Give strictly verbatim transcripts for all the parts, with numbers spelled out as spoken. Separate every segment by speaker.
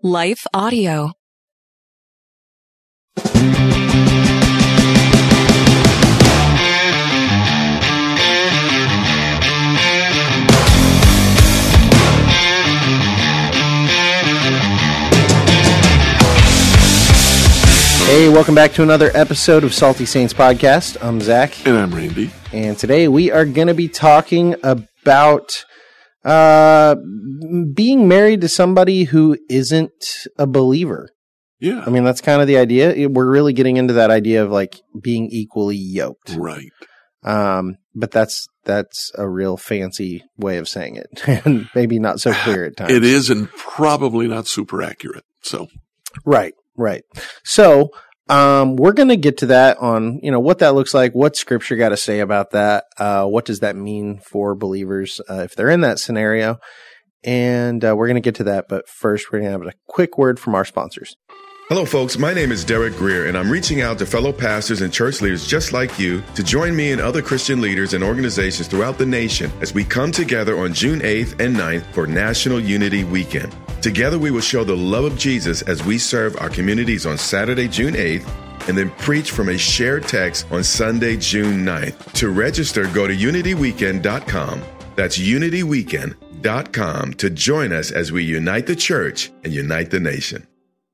Speaker 1: Life Audio.
Speaker 2: Hey, welcome back to another episode of Salty Saints Podcast. I'm Zach.
Speaker 3: And I'm Randy.
Speaker 2: And today we are going to be talking about uh, being married to somebody who isn't a believer.
Speaker 3: Yeah.
Speaker 2: I mean, that's kind of the idea. We're really getting into that idea of like being equally yoked.
Speaker 3: Right.
Speaker 2: Um, but that's that's a real fancy way of saying it, and maybe not so clear at times.
Speaker 3: It is, and probably not super accurate. So,
Speaker 2: right, right. So, um, we're going to get to that on, you know, what that looks like, what Scripture got to say about that, uh, what does that mean for believers uh, if they're in that scenario, and uh, we're going to get to that. But first, we're going to have a quick word from our sponsors.
Speaker 4: Hello, folks. My name is Derek Greer, and I'm reaching out to fellow pastors and church leaders just like you to join me and other Christian leaders and organizations throughout the nation as we come together on June eighth and ninth for National Unity Weekend. Together, we will show the love of Jesus as we serve our communities on Saturday, June eighth, and then preach from a shared text on Sunday, June ninth. To register, go to unity weekend dot com. That's unity weekend dot com to join us as we unite the church and unite the nation.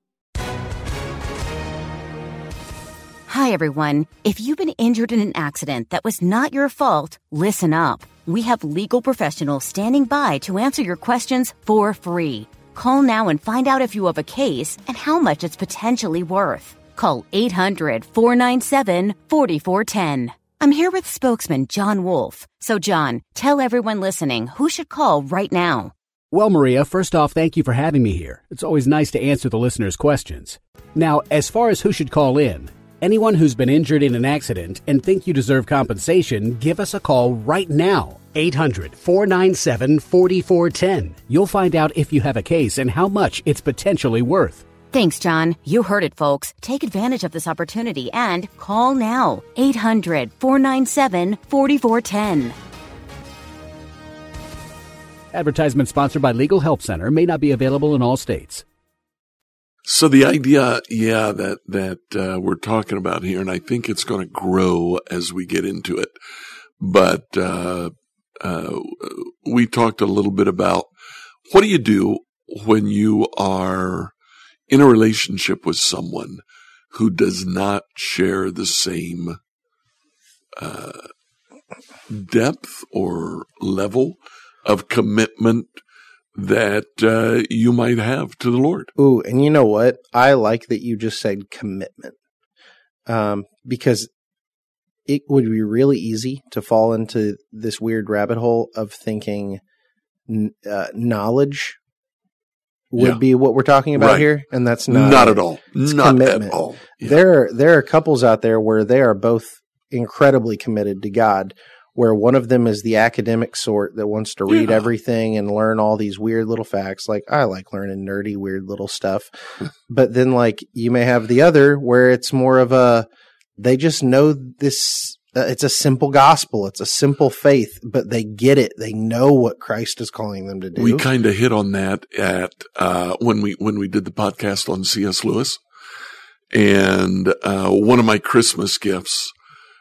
Speaker 5: Hi, everyone. If you've been injured in an accident that was not your fault, listen up. We have legal professionals standing by to answer your questions for free. Call now and find out if you have a case and how much it's potentially worth. Call eight hundred, four nine seven, four four one zero. I'm here with spokesman John Wolf. So, John, tell everyone listening who should call right now.
Speaker 6: Well, Maria, first off, thank you for having me here. It's always nice to answer the listeners' questions. Now, as far as who should call in, anyone who's been injured in an accident and think you deserve compensation, give us a call right now. eight hundred, four nine seven, four four one zero. You'll find out if you have a case and how much it's potentially worth.
Speaker 5: Thanks, John. You heard it, folks. Take advantage of this opportunity and call now. eight hundred, four nine seven, four four one zero.
Speaker 6: Advertisement sponsored by Legal Help Center. May not be available in all states.
Speaker 3: so the idea, yeah, that, that, uh, we're talking about here, and I think it's going to grow as we get into it. But, uh, uh, we talked a little bit about what do you do when you are in a relationship with someone who does not share the same, uh, depth or level of commitment that uh, you might have to the Lord.
Speaker 2: Ooh, and you know what? I like that you just said commitment, um, because it would be really easy to fall into this weird rabbit hole of thinking uh, knowledge would
Speaker 3: Yeah.
Speaker 2: be what we're talking about
Speaker 3: Right.
Speaker 2: here, and that's not
Speaker 3: Not at all.
Speaker 2: It's
Speaker 3: Not
Speaker 2: commitment.
Speaker 3: at all. Yeah.
Speaker 2: There, there are couples out there where they are both incredibly committed to God, where one of them is the academic sort that wants to read
Speaker 3: Yeah.
Speaker 2: everything and learn all these weird little facts. Like, I like learning nerdy, weird little stuff. But then, like, you may have the other where it's more of a, they just know this, uh, it's a simple gospel. It's a simple faith, but they get it. They know what Christ is calling them to do.
Speaker 3: We kind of hit on that at uh, when we when we did the podcast on C S Lewis, and uh, one of my Christmas gifts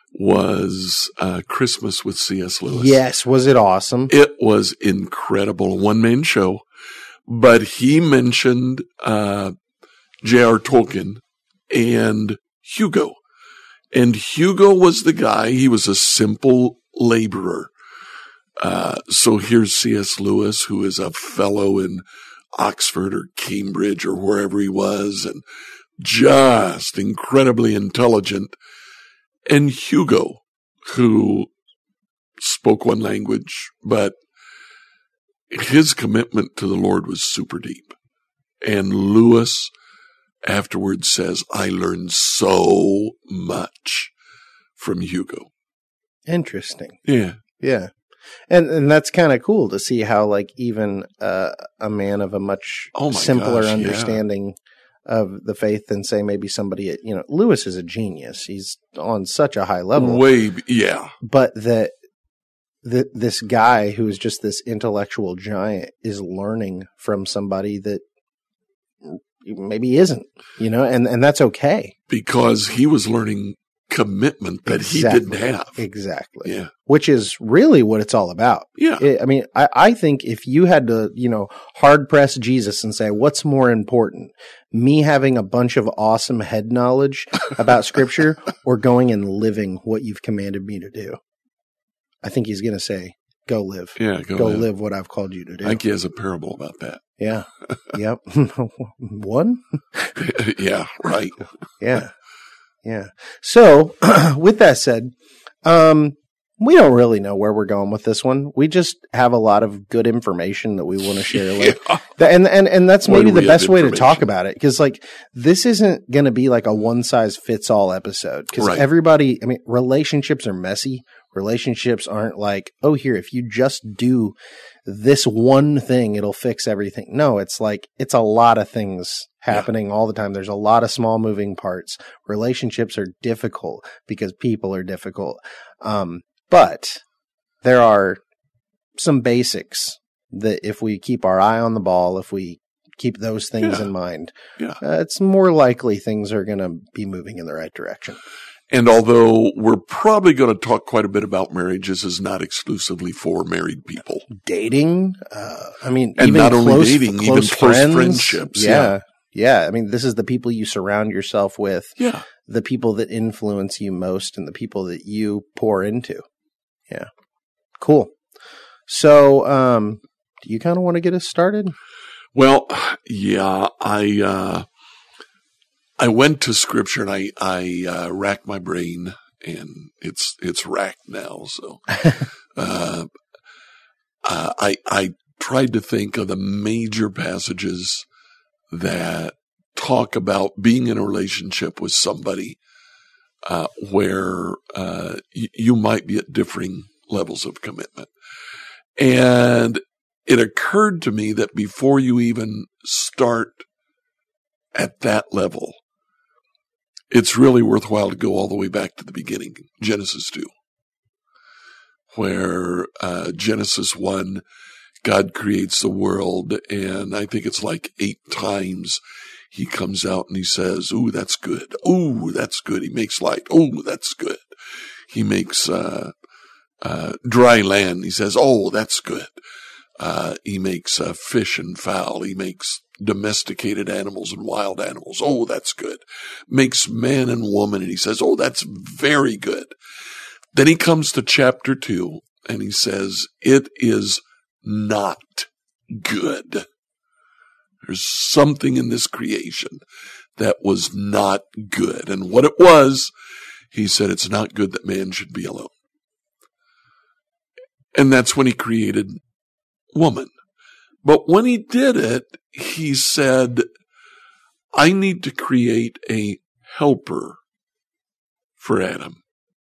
Speaker 3: was uh, Christmas with C S Lewis.
Speaker 2: Yes. Was it awesome?
Speaker 3: It was incredible, one man show. But he mentioned uh, J R Tolkien and Hugo. And Hugo was the guy, he was a simple laborer. Uh, so here's C S Lewis, who is a fellow in Oxford or Cambridge or wherever he was, and just incredibly intelligent. And Hugo, who spoke one language, but his commitment to the Lord was super deep. And Lewis afterwards says, I learned so much from Hugo.
Speaker 2: Interesting.
Speaker 3: Yeah.
Speaker 2: Yeah. And and that's kind of cool to see how, like, even uh, a man of a much
Speaker 3: Oh my
Speaker 2: simpler
Speaker 3: gosh, yeah.
Speaker 2: understanding of the faith than, say, maybe somebody at, you know, Lewis is a genius. He's on such a high level.
Speaker 3: Way, yeah.
Speaker 2: But that th- this guy who is just this intellectual giant is learning from somebody that maybe he isn't, you know, and, and that's okay.
Speaker 3: Because he was learning commitment that exactly. he didn't have.
Speaker 2: Exactly.
Speaker 3: Yeah.
Speaker 2: Which is really what it's all about.
Speaker 3: Yeah.
Speaker 2: It, I mean, I, I think if you had to, you know, hard press Jesus and say, what's more important, me having a bunch of awesome head knowledge about scripture or going and living what you've commanded me to do? I think he's going to say, go live.
Speaker 3: Yeah. Go,
Speaker 2: go
Speaker 3: live.
Speaker 2: live what I've called you to do.
Speaker 3: I think he has a parable about that.
Speaker 2: Yeah. Yep. One?
Speaker 3: Yeah. Right.
Speaker 2: Yeah. Yeah. So with that said, um, we don't really know where we're going with this one. We just have a lot of good information that we want to share.
Speaker 3: Yeah.
Speaker 2: Like, and, and, and that's maybe the best way to
Speaker 3: information.
Speaker 2: talk about it. Cause like, this isn't going to be like a one size fits all episode. Cause
Speaker 3: Right.
Speaker 2: everybody, I mean, relationships are messy. Relationships aren't like, oh, here, if you just do this one thing, it'll fix everything. No, it's like, it's a lot of things happening yeah. all the time. There's a lot of small moving parts. Relationships are difficult because people are difficult. Um, but there are some basics that if we keep our eye on the ball, if we keep those things
Speaker 3: yeah.
Speaker 2: in mind,
Speaker 3: yeah.
Speaker 2: uh, it's more likely things are going to be moving in the right direction.
Speaker 3: And although we're probably going to talk quite a bit about marriage, this is not exclusively for married people.
Speaker 2: Dating, uh, I mean,
Speaker 3: and
Speaker 2: even
Speaker 3: not
Speaker 2: close,
Speaker 3: only dating,
Speaker 2: close
Speaker 3: even
Speaker 2: friends,
Speaker 3: close friendships.
Speaker 2: Yeah,
Speaker 3: yeah.
Speaker 2: Yeah. I mean, this is the people you surround yourself with.
Speaker 3: Yeah.
Speaker 2: The people that influence you most and the people that you pour into. Yeah. Cool. So, um, do you kind of want to get us started?
Speaker 3: Well, yeah, I, uh, I went to scripture and I, I, uh, racked my brain and it's, it's racked now. So, uh, uh, I, I tried to think of the major passages that talk about being in a relationship with somebody, uh, where, uh, y- you might be at differing levels of commitment. And it occurred to me that before you even start at that level, it's really worthwhile to go all the way back to the beginning, Genesis two, where uh, Genesis one, God creates the world, and I think it's like eight times he comes out and he says, ooh, that's good. Ooh, that's good. He makes light. Ooh, that's good. He makes uh, uh, dry land. He says, oh, that's good. Uh, he makes uh, fish and fowl. He makes domesticated animals and wild animals. Oh, that's good. Makes man and woman. And he says, oh, that's very good. Then he comes to chapter two and he says, it is not good. There's something in this creation that was not good. And what it was, he said, it's not good that man should be alone. And that's when he created woman. But when he did it, he said, I need to create a helper for Adam.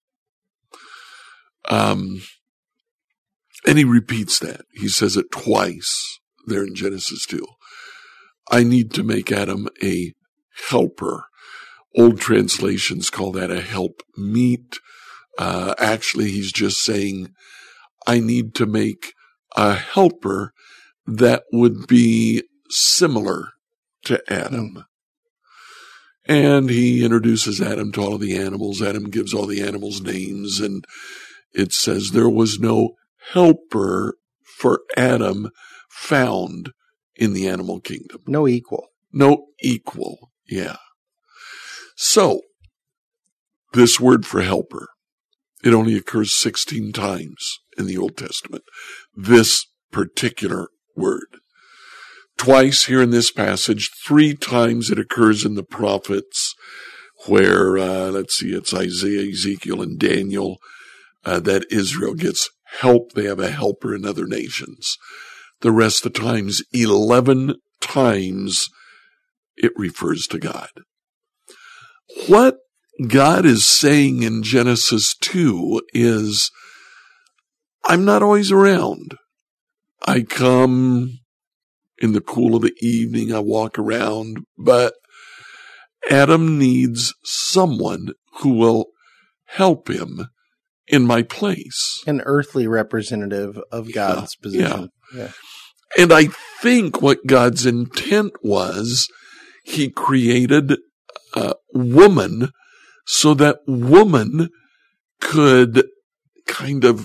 Speaker 3: Um, and he repeats that. He says it twice there in Genesis two. I need to make Adam a helper. Old translations call that a help meet. Uh, actually, he's just saying, I need to make a helper that would be similar to Adam. Mm. And he introduces Adam to all of the animals. Adam gives all the animals names, and it says there was no helper for Adam found in the animal kingdom.
Speaker 2: No equal.
Speaker 3: No equal, yeah. So, this word for helper, it only occurs sixteen times in the Old Testament. This particular word. Twice here in this passage, three times it occurs in the prophets where, uh, let's see, it's Isaiah, Ezekiel, and Daniel, uh, that Israel gets help. They have a helper in other nations. The rest of the times, eleven times it refers to God. What God is saying in Genesis two is, I'm not always around. I come in the cool of the evening, I walk around, but Adam needs someone who will help him in my place.
Speaker 2: An earthly representative of God's
Speaker 3: yeah,
Speaker 2: position.
Speaker 3: Yeah. yeah. And I think what God's intent was he created uh, woman so that woman could kind of,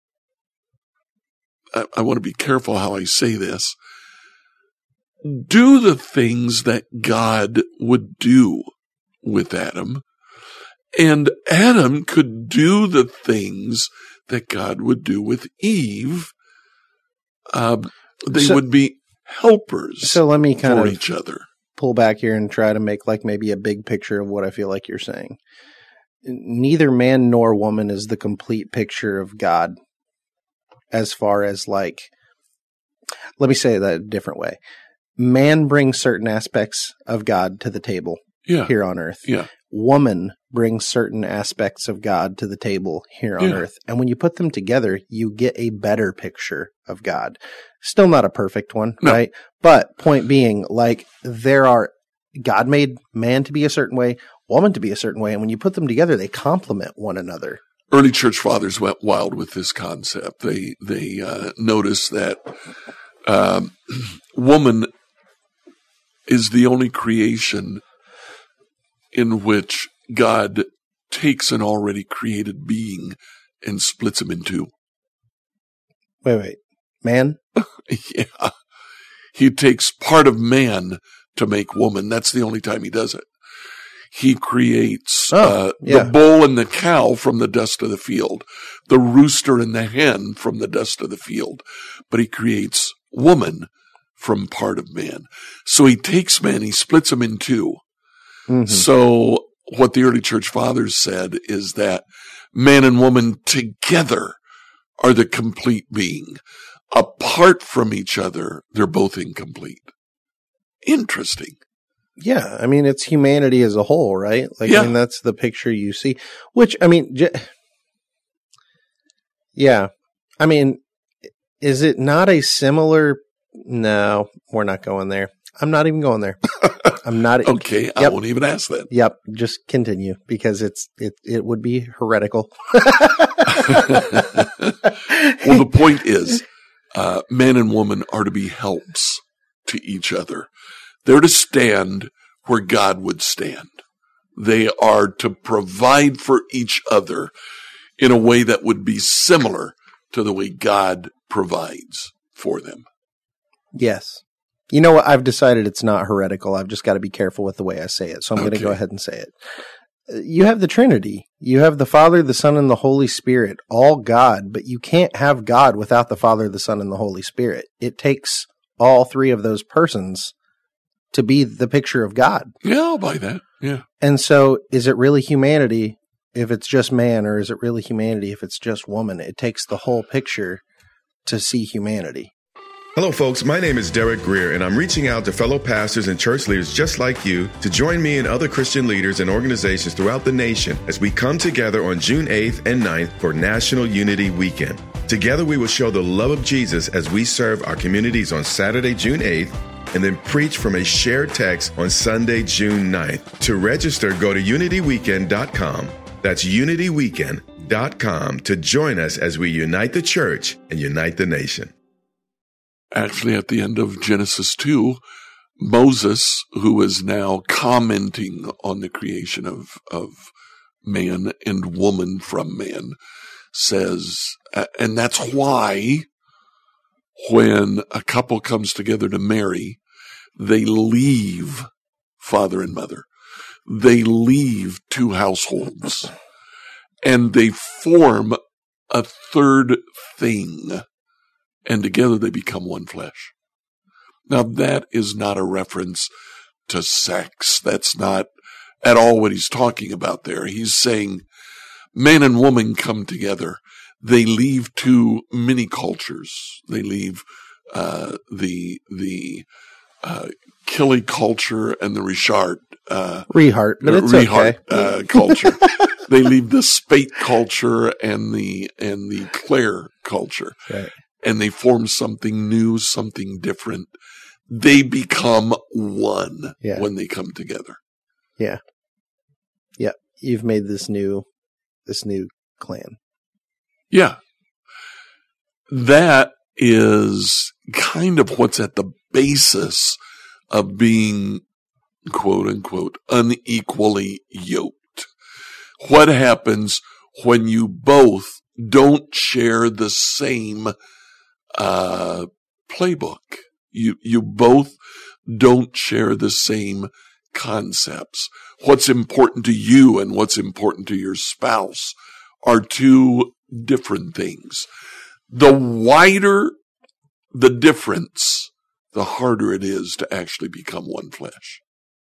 Speaker 3: I, I want to be careful how I say this, do the things that God would do with Adam, and Adam could do the things that God would do with Eve. Uh, they
Speaker 2: so,
Speaker 3: would be helpers
Speaker 2: so let me kind
Speaker 3: for
Speaker 2: of
Speaker 3: each other.
Speaker 2: Pull back here and try to make like maybe a big picture of what I feel like you're saying. Neither man nor woman is the complete picture of God as far as like, let me say that a different way. Man brings certain aspects of God to the table
Speaker 3: Yeah.
Speaker 2: here on earth.
Speaker 3: Yeah.
Speaker 2: Woman brings certain aspects of God to the table here on
Speaker 3: Yeah.
Speaker 2: earth. And when you put them together, you get a better picture of God. Still not a perfect one,
Speaker 3: No.
Speaker 2: right? But point being, like, there are, God made man to be a certain way, woman to be a certain way. And when you put them together, they complement one another.
Speaker 3: Early church fathers went wild with this concept. They, they, uh, noticed that, um, woman is the only creation in which God takes an already created being and splits him in two.
Speaker 2: Wait, wait. Man?
Speaker 3: Yeah. He takes part of man to make woman. That's the only time he does it. He creates
Speaker 2: Oh,
Speaker 3: uh,
Speaker 2: yeah.
Speaker 3: the bull and the cow from the dust of the field, the rooster and the hen from the dust of the field. But he creates woman from part of man. So he takes man, he splits him in two.
Speaker 2: Mm-hmm.
Speaker 3: So what the early church fathers said is that man and woman together are the complete being. Apart from each other, they're both incomplete. Interesting.
Speaker 2: Yeah, I mean, it's humanity as a whole, right? Like,
Speaker 3: Yeah.
Speaker 2: I mean, that's the picture you see. Which, I mean, j- yeah, I mean, is it not a similar? No, we're not going there. I'm not even going there. I'm not.
Speaker 3: Okay, I
Speaker 2: Yep.
Speaker 3: won't even ask that.
Speaker 2: Yep, just continue because it's it it would be heretical.
Speaker 3: Well, the point is, uh, man and woman are to be helps to each other. They're to stand where God would stand. They are to provide for each other in a way that would be similar to the way God provides for them.
Speaker 2: Yes. You know what? I've decided it's not heretical. I've just got to be careful with the way I say it. So I'm going to
Speaker 3: Okay.
Speaker 2: go ahead and say it. Uh, You have the Trinity. You have the Father, the Son, and the Holy Spirit, all God, but you can't have God without the Father, the Son, and the Holy Spirit. It takes all three of those persons to be the picture of God.
Speaker 3: Yeah, I'll buy that. Yeah.
Speaker 2: And so is it really humanity if it's just man, or is it really humanity if it's just woman? It takes the whole picture to see humanity.
Speaker 4: Hello, folks. My name is Derek Greer, and I'm reaching out to fellow pastors and church leaders just like you to join me and other Christian leaders and organizations throughout the nation as we come together on June eighth and ninth for National Unity Weekend. Together, we will show the love of Jesus as we serve our communities on Saturday, June eighth, and then preach from a shared text on Sunday, June ninth. To register, go to unity weekend dot com. That's unity weekend dot com to join us as we unite the church and unite the nation.
Speaker 3: Actually, at the end of Genesis two, Moses, who is now commenting on the creation of, of man and woman from man, says, and that's why when a couple comes together to marry, they leave father and mother. They leave two households and they form a third thing. And together they become one flesh. Now that is not a reference to sex. That's not at all what he's talking about there. He's saying man and woman come together. They leave two mini cultures. They leave uh, the the uh, Killy culture and the Richard uh,
Speaker 2: Rehart, but it's
Speaker 3: Rehart,
Speaker 2: okay.
Speaker 3: uh, culture. They leave the Spate culture and the and the Clare culture.
Speaker 2: Right.
Speaker 3: And they form something new, something different. They become one
Speaker 2: Yeah.
Speaker 3: when they come together.
Speaker 2: Yeah. Yeah. You've made this new, this new clan.
Speaker 3: Yeah. That is kind of what's at the basis of being quote unquote, unequally yoked? What happens when you both don't share the same uh, playbook? You, you both don't share the same concepts. What's important to you and what's important to your spouse are two different things. The wider the difference, the harder it is to actually become one flesh.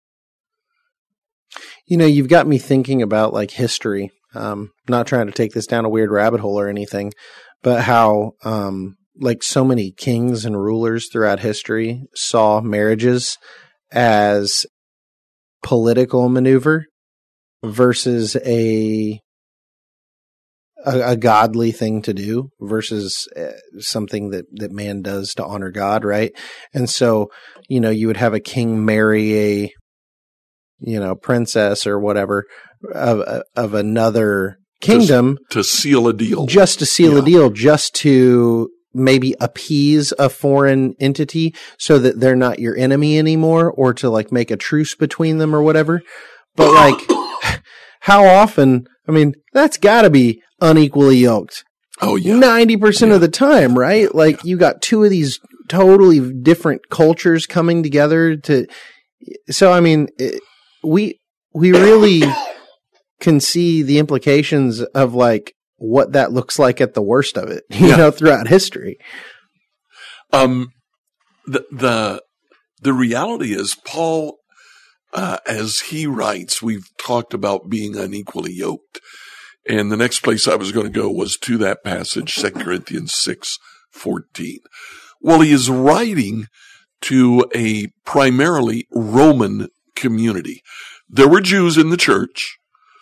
Speaker 2: You know, you've got me thinking about like history. Um, not trying to take this down a weird rabbit hole or anything, but how um, like so many kings and rulers throughout history saw marriages as political maneuver versus a A, a godly thing to do versus uh, something that, that man does to honor God, right? And so, you know, you would have a king marry a, you know, princess or whatever of of another kingdom
Speaker 3: to, to seal a deal,
Speaker 2: just to seal
Speaker 3: yeah.
Speaker 2: a deal, just to maybe appease a foreign entity so that they're not your enemy anymore, or to like make a truce between them or whatever. But like, how often? I mean, that's got to be unequally yoked.
Speaker 3: Oh, yeah.
Speaker 2: ninety percent
Speaker 3: yeah.
Speaker 2: of the time, right? Like, yeah. you got two of these totally different cultures coming together to. So, I mean, it, we we really can see the implications of like what that looks like at the worst of it, you yeah. know, throughout history.
Speaker 3: Um, the the the reality is, Paul, uh, as he writes, we've talked about being unequally yoked. And the next place I was going to go was to that passage, Second Corinthians six fourteen. Well, he is writing to a primarily Roman community. There were Jews in the church.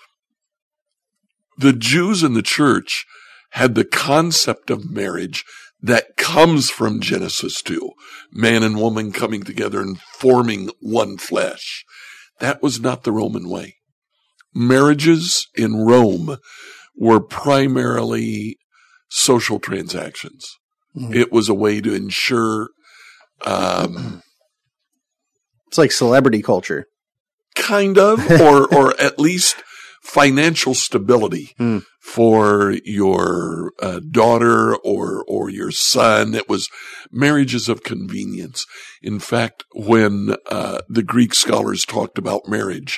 Speaker 3: The Jews in the church had the concept of marriage that comes from Genesis two, man and woman coming together and forming one flesh. That was not the Roman way. Marriages in Rome were primarily social transactions. Mm-hmm. It was a way to ensure, um,
Speaker 2: it's like celebrity culture,
Speaker 3: kind of, or or at least financial stability mm. for your uh, daughter or or your son. It was marriages of convenience. In fact, when uh, the Greek scholars talked about marriage,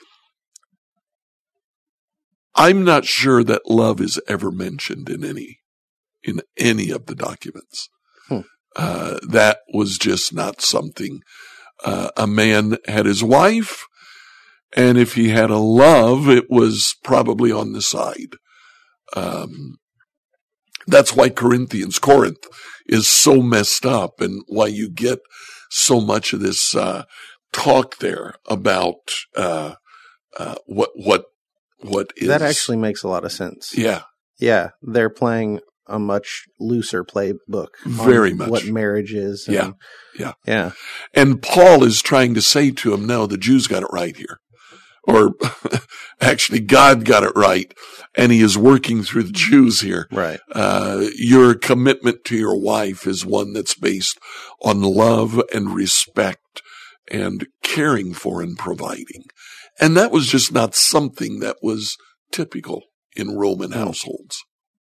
Speaker 3: I'm not sure that love is ever mentioned in any, in any of the documents. Hmm. Uh, that was just not something. Uh, a man had his wife, and if he had a love, it was probably on the side. Um, that's why Corinthians, Corinth is so messed up, and why you get so much of this, uh, talk there about, uh, uh, what, what, What is
Speaker 2: that actually makes a lot of sense.
Speaker 3: Yeah.
Speaker 2: Yeah. They're playing a much looser playbook.
Speaker 3: Very much.
Speaker 2: What marriage is. And,
Speaker 3: yeah. Yeah.
Speaker 2: Yeah.
Speaker 3: And Paul is trying to say to him, no, the Jews got it right here. Or actually, God got it right. And he is working through the Jews here.
Speaker 2: Right.
Speaker 3: Uh, your commitment to your wife is one that's based on love and respect and caring for and providing. And that was just not something that was typical in Roman households.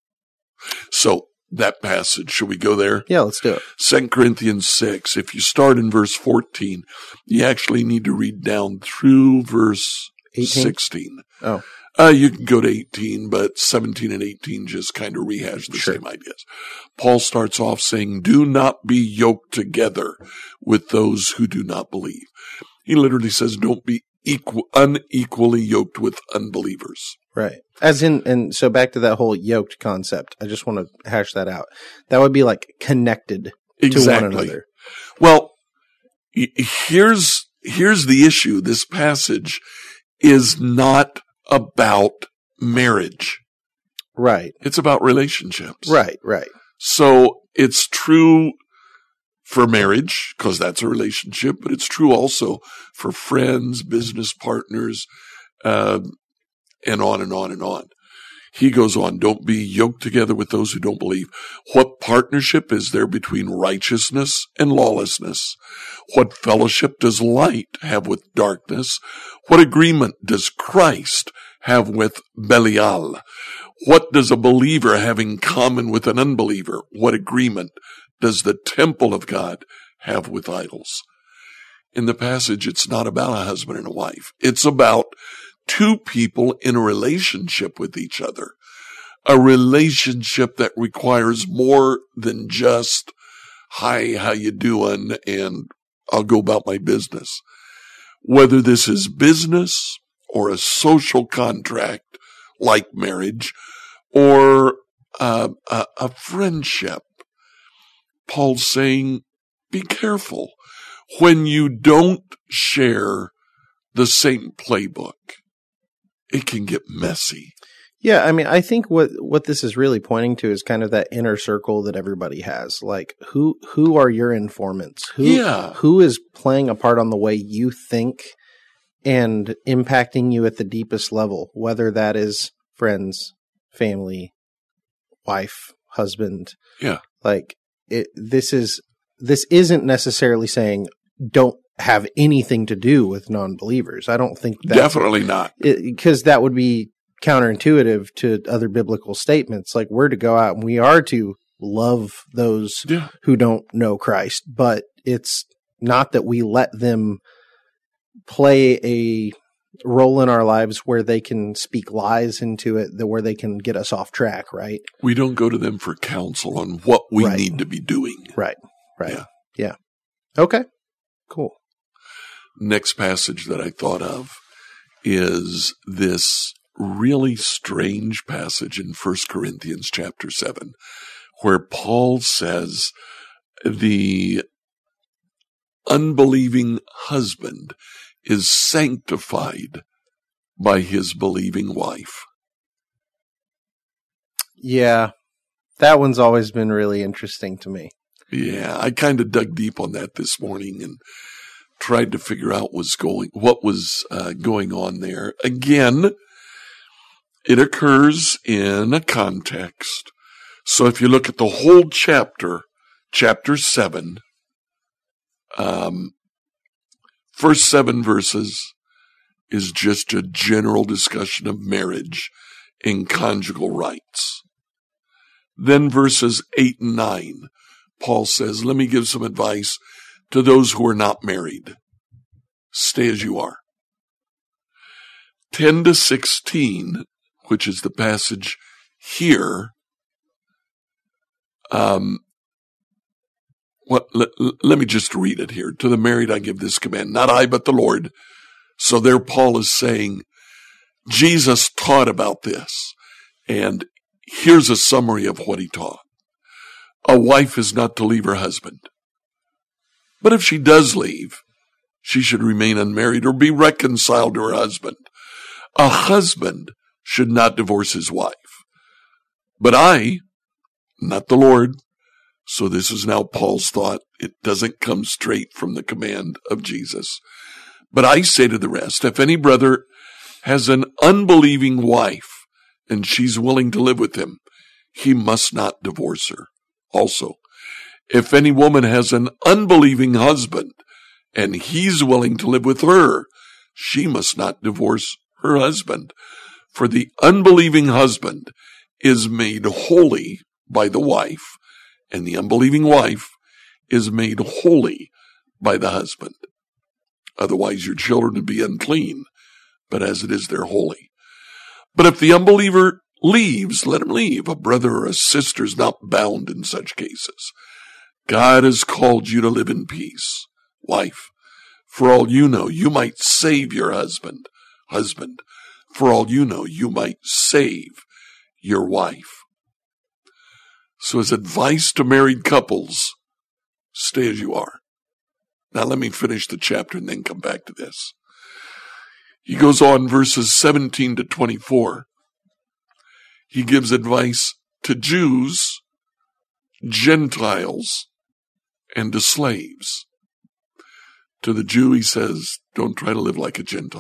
Speaker 3: So that passage, should we go there?
Speaker 2: Yeah, let's do it.
Speaker 3: Second Corinthians six. If you start in verse fourteen, you actually need to read down through verse eighteen? sixteen.
Speaker 2: Oh.
Speaker 3: Uh, you can go to eighteen, but seventeen and eighteen just kind of rehash the sure. same ideas. Paul starts off saying, do not be yoked together with those who do not believe. He literally says, don't be Equal, unequally yoked with unbelievers.
Speaker 2: Right. As in, and so back to that whole yoked concept. I just want to hash that out. That would be like connected
Speaker 3: exactly.
Speaker 2: to one another.
Speaker 3: Well, here's, here's the issue. This passage is not about marriage.
Speaker 2: Right.
Speaker 3: It's about relationships.
Speaker 2: Right, right.
Speaker 3: So it's true for marriage, because that's a relationship, but it's true also for friends, business partners, uh, and on and on and on. He goes on, don't be yoked together with those who don't believe. What partnership is there between righteousness and lawlessness? What fellowship does light have with darkness? What agreement does Christ have with Belial? What does a believer have in common with an unbeliever? What agreement does the temple of God have with idols? In the passage, it's not about a husband and a wife. It's about two people in a relationship with each other, a relationship that requires more than just, hi, how you doing, and I'll go about my business. Whether this is business or a social contract like marriage or uh, a, a friendship, Paul's saying, be careful when you don't share the same playbook. It can get messy.
Speaker 2: Yeah, I mean, I think what, what this is really pointing to is kind of that inner circle that everybody has. Like, who who are your informants? Who,
Speaker 3: Yeah.
Speaker 2: Who is playing a part on the way you think and impacting you at the deepest level, whether that is friends, family, wife, husband.
Speaker 3: Yeah.
Speaker 2: Like, it, this is this isn't necessarily saying don't have anything to do with non-believers. I don't think that's
Speaker 3: Definitely not.
Speaker 2: because that would be counterintuitive to other biblical statements. Like, we're to go out and we are to love those
Speaker 3: Yeah.
Speaker 2: who don't know Christ, but it's not that we let them play a role in our lives where they can speak lies into it, that where they can get us off track, right?
Speaker 3: We don't go to them for counsel on what we
Speaker 2: Right.
Speaker 3: need to be doing.
Speaker 2: Right. Right.
Speaker 3: Yeah.
Speaker 2: Yeah. Okay. Cool.
Speaker 3: Next passage that I thought of is this really strange passage in First Corinthians chapter seven, where Paul says the unbelieving husband is sanctified by his believing wife.
Speaker 2: Yeah. That one's always been really interesting to me.
Speaker 3: Yeah, I kind of dug deep on that this morning and tried to figure out what's going, what was uh, going on there. Again, it occurs in a context. So if you look at the whole chapter, chapter seven, um, first seven verses is just a general discussion of marriage and conjugal rights. Then verses eight and nine, Paul says, let me give some advice to those who are not married. Stay as you are. ten to sixteen, which is the passage here, um, what, let, let me just read it here. To the married I give this command, not I, but the Lord. So there Paul is saying, Jesus taught about this, and here's a summary of what he taught. A wife is not to leave her husband. But if she does leave, she should remain unmarried or be reconciled to her husband. A husband should not divorce his wife. But I, not the Lord, so this is now Paul's thought. It doesn't come straight from the command of Jesus. But I say to the rest, if any brother has an unbelieving wife and she's willing to live with him, he must not divorce her. Also, if any woman has an unbelieving husband and he's willing to live with her, she must not divorce her husband. For the unbelieving husband is made holy by the wife, and the unbelieving wife is made holy by the husband. Otherwise your children would be unclean, but as it is, they're holy. But if the unbeliever leaves, let him leave. A brother or a sister is not bound in such cases. God has called you to live in peace. Wife, for all you know, you might save your husband. Husband, for all you know, you might save your wife. So as advice to married couples, stay as you are. Now let me finish the chapter and then come back to this. He goes on, verses seventeen to twenty-four. He gives advice to Jews, Gentiles, and to slaves. To the Jew, he says, don't try to live like a Gentile.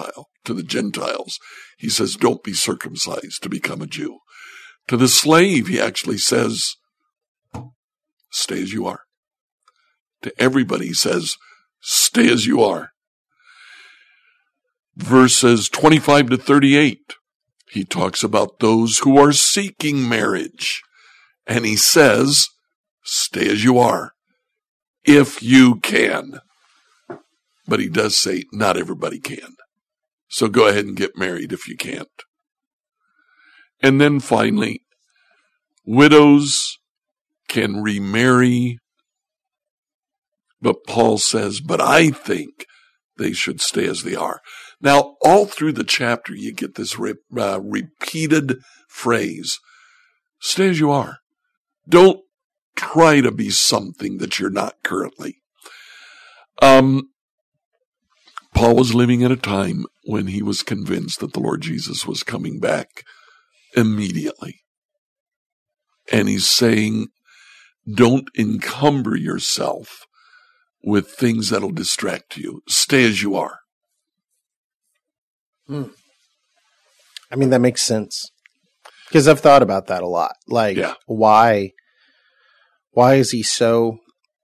Speaker 3: to the Gentiles, he says, don't be circumcised to become a Jew. To the slave, he actually says, stay as you are. To everybody, he says, stay as you are. Verses twenty-five to thirty-eight, he talks about those who are seeking marriage. And he says, stay as you are, if you can. But he does say, not everybody can. So go ahead and get married if you can't. And then finally, widows can remarry. But Paul says, but I think they should stay as they are. Now, all through the chapter, you get this re- uh, repeated phrase, stay as you are. Don't try to be something that you're not currently. Um, Paul was living at a time when he was convinced that the Lord Jesus was coming back immediately. And he's saying, don't encumber yourself with things that'll distract you. Stay as you are.
Speaker 2: Hmm. I mean, that makes sense. Because I've thought about that a lot. Like,
Speaker 3: yeah.
Speaker 2: why, why is he so...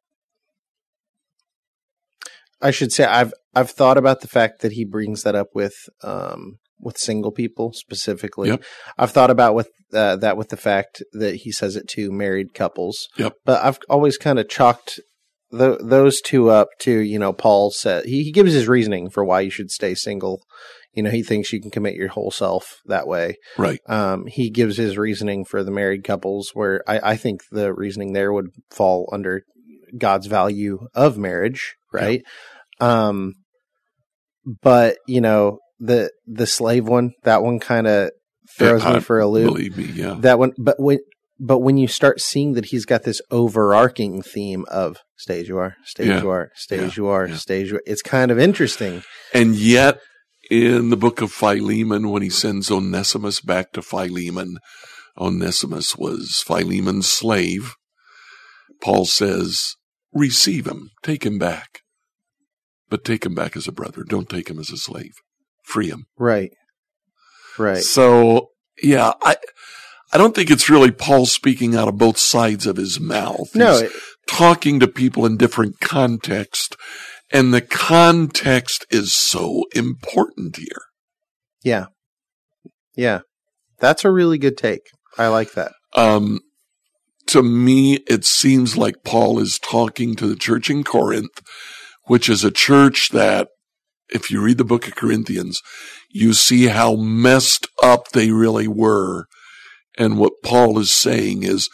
Speaker 2: I should say I've I've thought about the fact that he brings that up with um, with single people specifically.
Speaker 3: Yep.
Speaker 2: I've thought about with uh, that with the fact that he says it to married couples.
Speaker 3: Yep.
Speaker 2: But I've always kind of chalked the, those two up to, you know, Paul said he, he gives his reasoning for why you should stay single. You know, he thinks you can commit your whole self that way.
Speaker 3: Right. Um,
Speaker 2: he gives his reasoning for the married couples, where I, I think the reasoning there would fall under God's value of marriage, right? Yep. Um, but you know, the, the slave one, that one kind of throws
Speaker 3: yeah,
Speaker 2: me for a loop.
Speaker 3: Believe me, yeah.
Speaker 2: That one, but when, but when you start seeing that he's got this overarching theme of stay as you are, stay
Speaker 3: yeah.
Speaker 2: as you are, stay
Speaker 3: yeah.
Speaker 2: as you are,
Speaker 3: yeah.
Speaker 2: stay as you are, it's kind of interesting.
Speaker 3: And yet, in the book of Philemon, when he sends Onesimus back to Philemon, Onesimus was Philemon's slave. Paul says, receive him, take him back. But take him back as a brother. Don't take him as a slave. Free him.
Speaker 2: Right. Right.
Speaker 3: So, yeah, I I don't think it's really Paul speaking out of both sides of his mouth.
Speaker 2: No.
Speaker 3: He's
Speaker 2: it,
Speaker 3: talking to people in different context, and the context is so important here.
Speaker 2: Yeah. Yeah. That's a really good take. I like that.
Speaker 3: Um, to me, it seems like Paul is talking to the church in Corinth, which is a church that, if you read the book of Corinthians, you see how messed up they really were. And what Paul is saying is,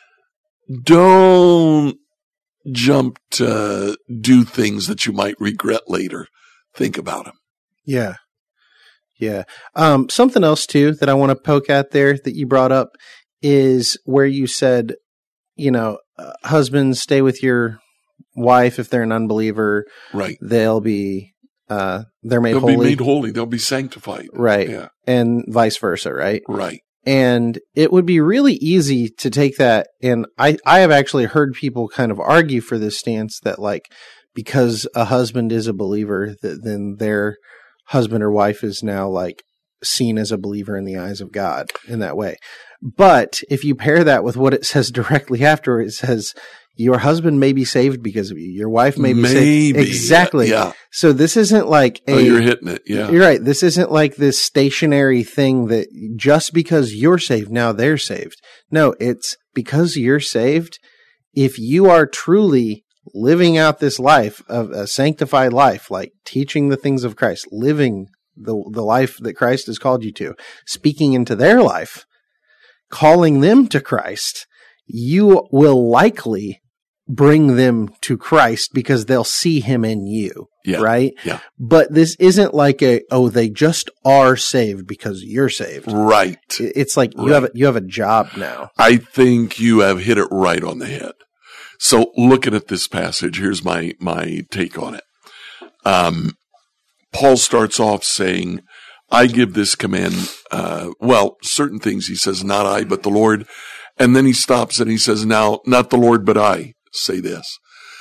Speaker 3: don't jump to do things that you might regret later. Think about them.
Speaker 2: Yeah. Yeah. Um, something else, too, that I want to poke at there that you brought up is where you said, you know, uh, husbands, stay with your wife if they're an unbeliever.
Speaker 3: Right.
Speaker 2: They'll be, uh, they're made
Speaker 3: They'll
Speaker 2: holy.
Speaker 3: be made holy. They'll be sanctified.
Speaker 2: Right.
Speaker 3: Yeah.
Speaker 2: And vice versa, right?
Speaker 3: Right.
Speaker 2: And it would be really easy to take that. And I, I have actually heard people kind of argue for this stance that, like, because a husband is a believer, that then their husband or wife is now, like, seen as a believer in the eyes of God in that way. But if you pair that with what it says directly after, it says, your husband may be saved because of you. Your wife may be
Speaker 3: Maybe.
Speaker 2: saved. Exactly.
Speaker 3: Yeah.
Speaker 2: So this isn't like a...
Speaker 3: Oh, you're hitting it. Yeah.
Speaker 2: You're right. This isn't like this stationary thing that just because you're saved, now they're saved. No, it's because you're saved. If you are truly living out this life of a sanctified life, like teaching the things of Christ, living the, the life that Christ has called you to, speaking into their life, calling them to Christ, you will likely bring them to Christ because they'll see him in you.
Speaker 3: Yeah.
Speaker 2: Right?
Speaker 3: Yeah.
Speaker 2: But this isn't like a, oh, they just are saved because you're saved.
Speaker 3: Right.
Speaker 2: It's like you
Speaker 3: right.
Speaker 2: have a, you have a job now.
Speaker 3: I think you have hit it right on the head. So looking at this passage, here's my, my take on it. Um, Paul starts off saying, I give this command, uh, well, certain things he says, not I, but the Lord. And then he stops and he says, now, not the Lord, but I say this.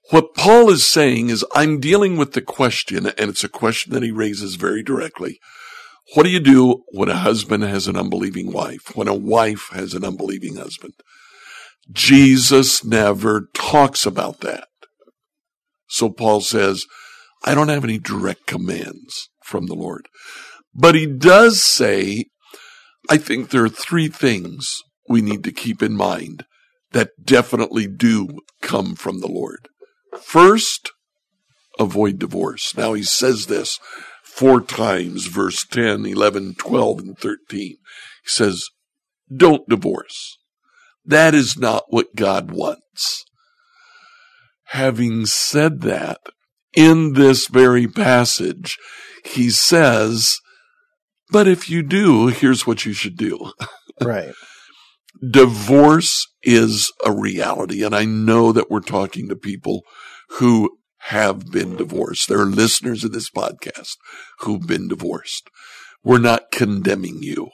Speaker 3: What Paul is saying is, I'm dealing with the question, and it's a question that he raises very directly. What do you do when a husband has an unbelieving wife, when a wife has an unbelieving husband? Jesus never talks about that. So Paul says, I don't have any direct commands from the Lord. But he does say, I think there are three things we need to keep in mind that definitely do come from the Lord. First, avoid divorce. Now he says this four times, verse ten, eleven, twelve, and thirteen. He says, don't divorce. That is not what God wants. Having said that, in this very passage, he says, but if you do, here's what you should do.
Speaker 2: Right.
Speaker 3: Divorce is a reality, and I know that we're talking to people who have been divorced. There are listeners of this podcast who've been divorced. We're not condemning you.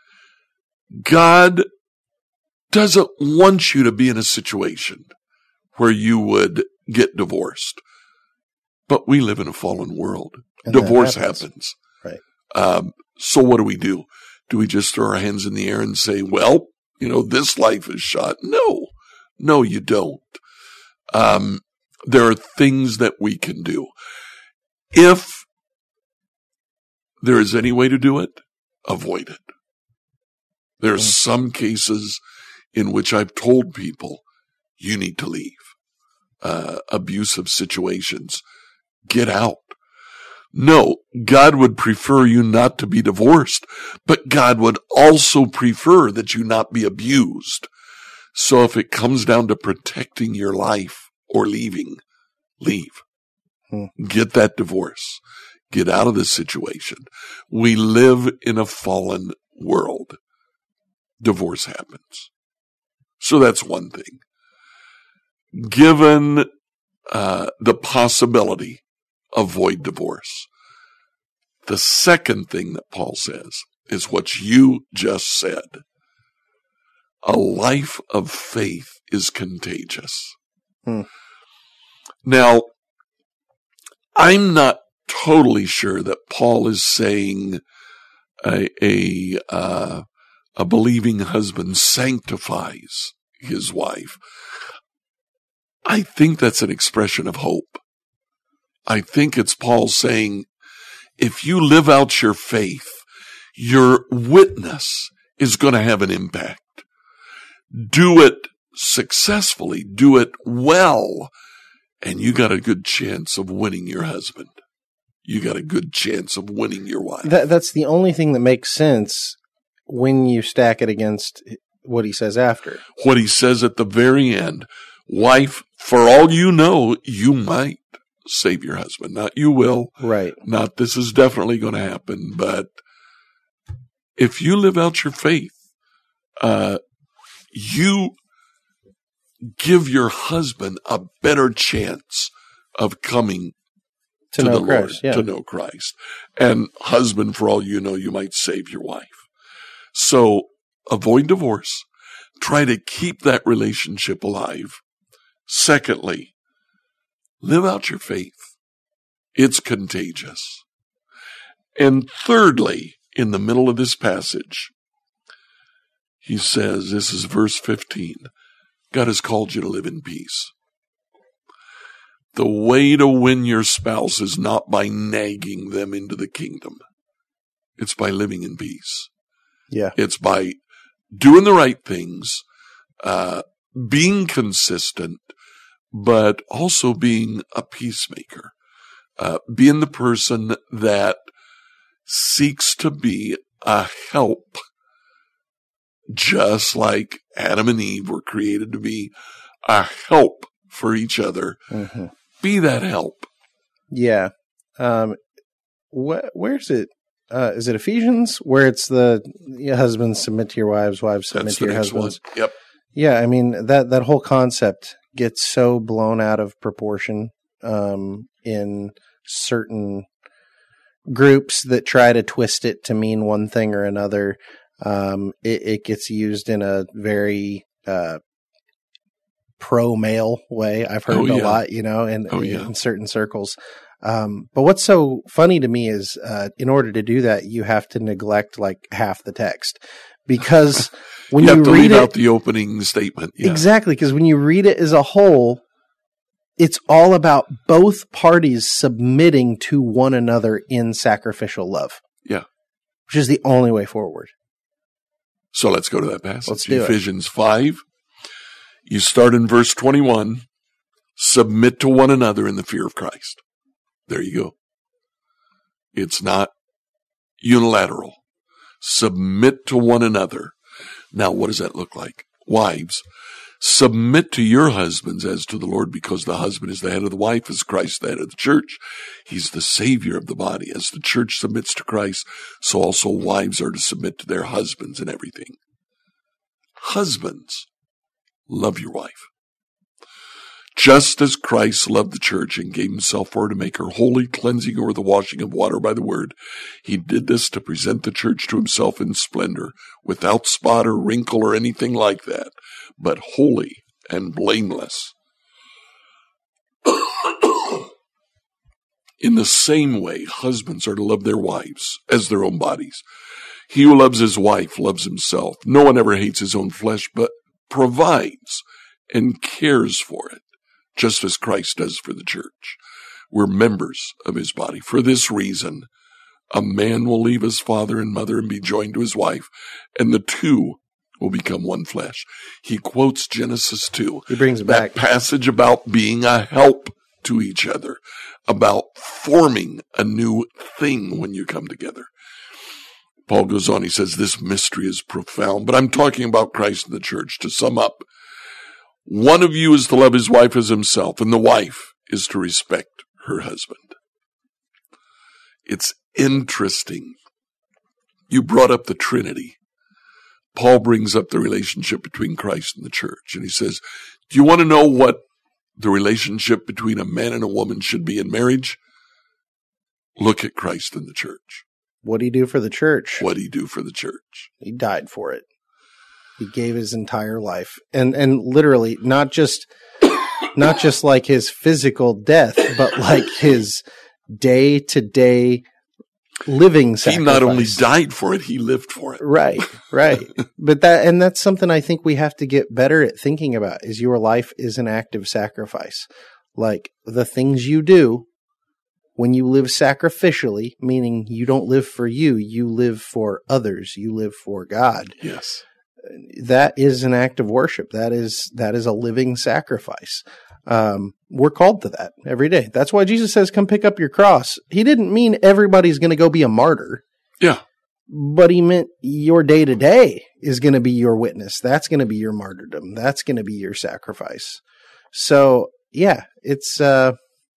Speaker 3: God doesn't want you to be in a situation where you would get divorced. But we live in a fallen world.
Speaker 2: And
Speaker 3: Divorce
Speaker 2: happens.
Speaker 3: happens.
Speaker 2: Right.
Speaker 3: Um, so what do we do? Do we just throw our hands in the air and say, well, you know, this life is shot? No. No, you don't. Um, there are things that we can do. If there is any way to do it, avoid it. There are mm. some cases in which I've told people, you need to leave. Uh, abusive situations. Get out. No, God would prefer you not to be divorced, but God would also prefer that you not be abused. So if it comes down to protecting your life or leaving, leave. Hmm. Get that divorce. Get out of this situation. We live in a fallen world. Divorce happens. So that's one thing. Given uh, the possibility, avoid divorce. The second thing that Paul says is what you just said. A life of faith is contagious. Hmm. Now, I'm not totally sure that Paul is saying a a, uh, a believing husband sanctifies his wife. I think that's an expression of hope. I think it's Paul saying, if you live out your faith, your witness is going to have an impact. Do it successfully, do it well, and you got a good chance of winning your husband. You got a good chance of winning your wife.
Speaker 2: That, that's the only thing that makes sense when you stack it against what he says after.
Speaker 3: What he says at the very end, wife, for all you know, you might save your husband. Not you will.
Speaker 2: Right.
Speaker 3: Not this is definitely going to happen. But if you live out your faith, uh, you give your husband a better chance of coming
Speaker 2: to,
Speaker 3: to
Speaker 2: know
Speaker 3: the
Speaker 2: Christ,
Speaker 3: Lord,
Speaker 2: yeah.
Speaker 3: to know Christ. And husband, for all you know, you might save your wife. So avoid divorce. Try to keep that relationship alive. Secondly, live out your faith. It's contagious. And thirdly, in the middle of this passage, he says, this is verse fifteen, God has called you to live in peace. The way to win your spouse is not by nagging them into the kingdom. It's by living in peace.
Speaker 2: Yeah.
Speaker 3: It's by doing the right things, uh, being consistent, but also being a peacemaker, uh, being the person that seeks to be a help, just like Adam and Eve were created to be a help for each other. Mm-hmm. Be that help.
Speaker 2: Yeah. Um, wh- where's it? Uh, is it Ephesians where it's the you know, husbands submit to your wives, wives submit
Speaker 3: That's
Speaker 2: to your
Speaker 3: the next
Speaker 2: husbands?
Speaker 3: one. Yep.
Speaker 2: Yeah, I mean that that whole concept gets so blown out of proportion um, in certain groups that try to twist it to mean one thing or another. Um, it, it gets used in a very uh, pro male way. I've heard
Speaker 3: Oh,
Speaker 2: it a
Speaker 3: yeah.
Speaker 2: lot, you know, in,
Speaker 3: Oh, yeah.
Speaker 2: in certain circles. Um, but what's so funny to me is, uh, in order to do that, you have to neglect like half the text, because when
Speaker 3: you
Speaker 2: you,
Speaker 3: have to
Speaker 2: read
Speaker 3: leave
Speaker 2: it,
Speaker 3: out the opening statement. Yeah.
Speaker 2: exactly, because when you read it as a whole, it's all about both parties submitting to one another in sacrificial love.
Speaker 3: Yeah.
Speaker 2: Which is the only way forward.
Speaker 3: So let's go to that passage.
Speaker 2: Let's do it.
Speaker 3: Ephesians five. You start in verse twenty-one. Submit to one another in the fear of Christ. There you go. It's not unilateral. Submit to one another. Now, what does that look like? Wives, submit to your husbands as to the Lord, because the husband is the head of the wife, as Christ the head of the church. He's the Savior of the body. As the church submits to Christ, so also wives are to submit to their husbands in everything. Husbands, love your wife, just as Christ loved the church and gave himself for her to make her holy, cleansing her with the washing of water by the word. He did this to present the church to himself in splendor, without spot or wrinkle or anything like that, but holy and blameless. In the same way, husbands are to love their wives as their own bodies. He who loves his wife loves himself. No one ever hates his own flesh, but provides and cares for it, just as Christ does for the church. We're members of his body. For this reason, a man will leave his father and mother and be joined to his wife, and the two will become one flesh. He quotes Genesis two.
Speaker 2: He brings it
Speaker 3: that
Speaker 2: back.
Speaker 3: passage about being a help to each other, about forming a new thing when you come together. Paul goes on, he says, this mystery is profound, but I'm talking about Christ and the church. To sum up, one of you is to love his wife as himself, and the wife is to respect her husband. It's interesting. You brought up the Trinity. Paul brings up the relationship between Christ and the church, and he says, do you want to know what the relationship between a man and a woman should be in marriage? Look at Christ and the church.
Speaker 2: What did he do for the church?
Speaker 3: What did he do for the church?
Speaker 2: He died for it. He gave his entire life. And and literally not just not just like his physical death, but like his day-to-day living sacrifice.
Speaker 3: He not only died for it, he lived for it.
Speaker 2: Right, right. But that, and that's something I think we have to get better at thinking about, is your life is an act of sacrifice. Like the things you do when you live sacrificially, meaning you don't live for you, you live for others, you live for God.
Speaker 3: Yes.
Speaker 2: That is an act of worship. That is, that is a living sacrifice. Um, we're called to that every day. That's why Jesus says, come pick up your cross. He didn't mean everybody's going to go be a martyr.
Speaker 3: Yeah.
Speaker 2: But he meant your day to day is going to be your witness. That's going to be your martyrdom. That's going to be your sacrifice. So yeah, it's, uh,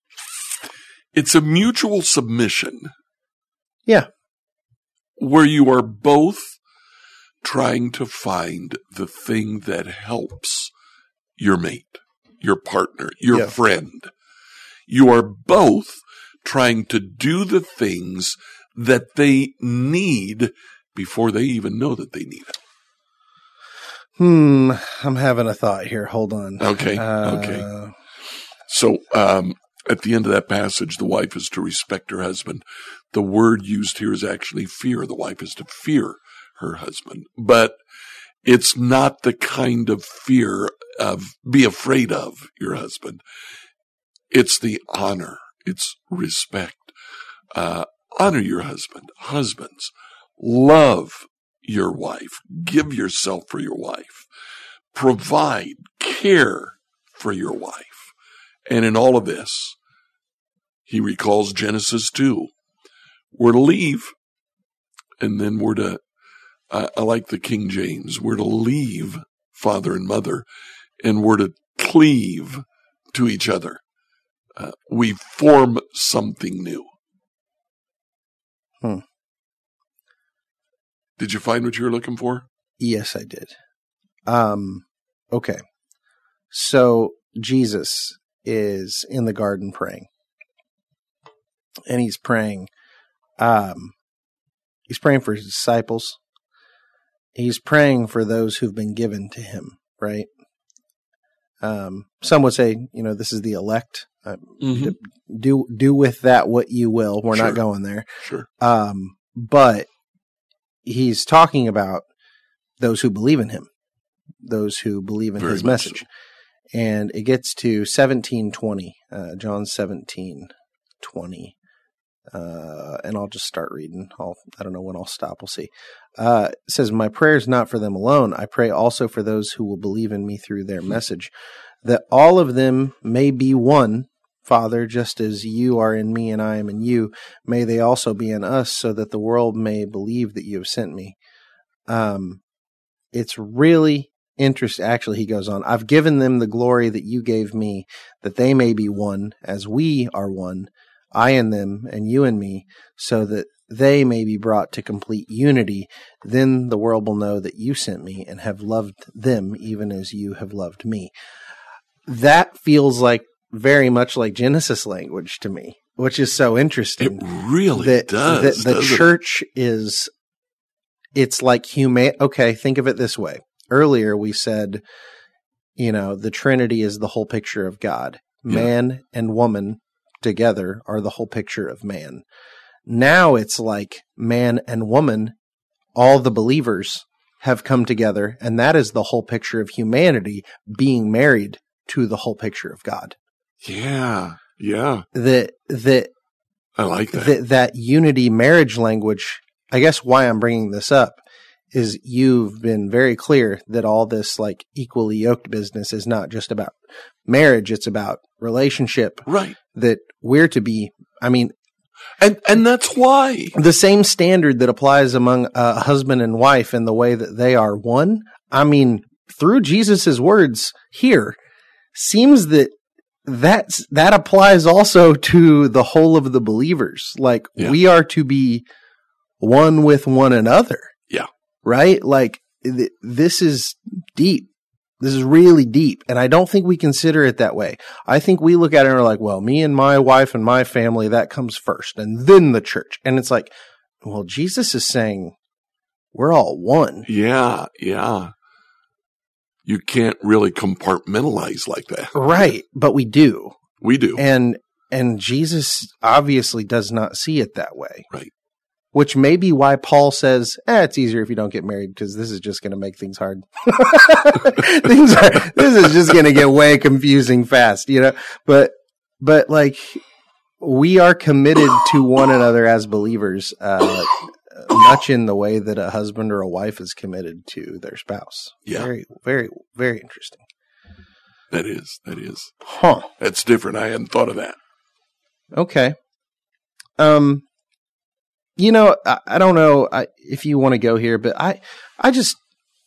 Speaker 3: it's a mutual submission.
Speaker 2: Yeah.
Speaker 3: Where you are both trying to find the thing that helps your mate, your partner, your
Speaker 2: Yeah.
Speaker 3: friend. You are both trying to do the things that they need before they even know that they need it.
Speaker 2: Hmm. I'm having a thought here. Hold on.
Speaker 3: Okay.
Speaker 2: Uh,
Speaker 3: Okay. So, um, at the end of that passage, the wife is to respect her husband. The word used here is actually fear. The wife is to fear her husband, but it's not the kind of fear of be afraid of your husband. It's the honor. It's respect. Uh, honor your husband. Husbands, love your wife. Give yourself for your wife. Provide, care for your wife. And in all of this, he recalls Genesis two. We're to leave, and then we're to, I, I like the King James, we're to leave father and mother, and we're to cleave to each other. Uh, we form something new.
Speaker 2: Hmm.
Speaker 3: Did you find what you were looking for?
Speaker 2: Yes, I did. Um, okay. So Jesus is in the garden praying. And he's praying, um, he's praying for his disciples. He's praying for those who've been given to him, right? Um, some would say, you know, this is the elect. Uh,
Speaker 3: Mm-hmm.
Speaker 2: do do with that what you will. We're
Speaker 3: Sure.
Speaker 2: not going there.
Speaker 3: Sure.
Speaker 2: Um, but he's talking about those who believe in him, those who believe in
Speaker 3: Very
Speaker 2: his
Speaker 3: much
Speaker 2: message.
Speaker 3: so.
Speaker 2: And it gets to seventeen twenty, uh, John seventeen twenty. Uh, and I'll just start reading. I'll, I don't know when I'll stop. We'll see. Uh, it says, my prayer is not for them alone. I pray also for those who will believe in me through their message, that all of them may be one, Father, just as you are in me and I am in you. May they also be in us, so that the world may believe that you have sent me. Um, it's really interesting. Actually, he goes on, I've given them the glory that you gave me, that they may be one as we are one, I and them and you and me, so that they may be brought to complete unity. Then the world will know that you sent me and have loved them even as you have loved me. That feels like very much like Genesis language to me, which is so interesting.
Speaker 3: It really
Speaker 2: that,
Speaker 3: does.
Speaker 2: That the
Speaker 3: doesn't it?
Speaker 2: church is, it's like human. Okay, think of it this way. Earlier we said, you know, the Trinity is the whole picture of God.
Speaker 3: Yeah.
Speaker 2: Man and woman together are the whole picture of man. Now it's like man and woman, all the believers have come together, and that is the whole picture of humanity being married to the whole picture of God.
Speaker 3: Yeah. Yeah.
Speaker 2: That that
Speaker 3: I like that.
Speaker 2: that, that unity marriage language, I guess why I'm bringing this up is you've been very clear that all this like equally yoked business is not just about marriage, it's about relationship.
Speaker 3: Right.
Speaker 2: That we're to be, I mean,
Speaker 3: And and that's why.
Speaker 2: the same standard that applies among a husband and wife in the way that they are one. I mean, through Jesus's words here, seems that that's, that applies also to the whole of the believers. Like
Speaker 3: Yeah.
Speaker 2: we are to be one with one another.
Speaker 3: Yeah.
Speaker 2: Right? Like th- this is deep. This is really deep. And I don't think we consider it that way. I think we look at it and are like, well, me and my wife and my family, that comes first, and then the church. And it's like, well, Jesus is saying we're all one.
Speaker 3: Yeah. Yeah. You can't really compartmentalize like that.
Speaker 2: Right. But we do.
Speaker 3: We do.
Speaker 2: And and Jesus obviously does not see it that way.
Speaker 3: Right.
Speaker 2: Which may be why Paul says, eh, it's easier if you don't get married because this is just going to make things hard. things are, this is just going to get way confusing fast, you know? But, but like, we are committed to one another as believers, uh, much in the way that a husband or a wife is committed to their spouse.
Speaker 3: Yeah.
Speaker 2: Very, very, very interesting.
Speaker 3: That is. That is.
Speaker 2: Huh.
Speaker 3: That's different. I hadn't thought of that.
Speaker 2: Okay. Um, you know, I, I don't know I, if you want to go here, but I, I just,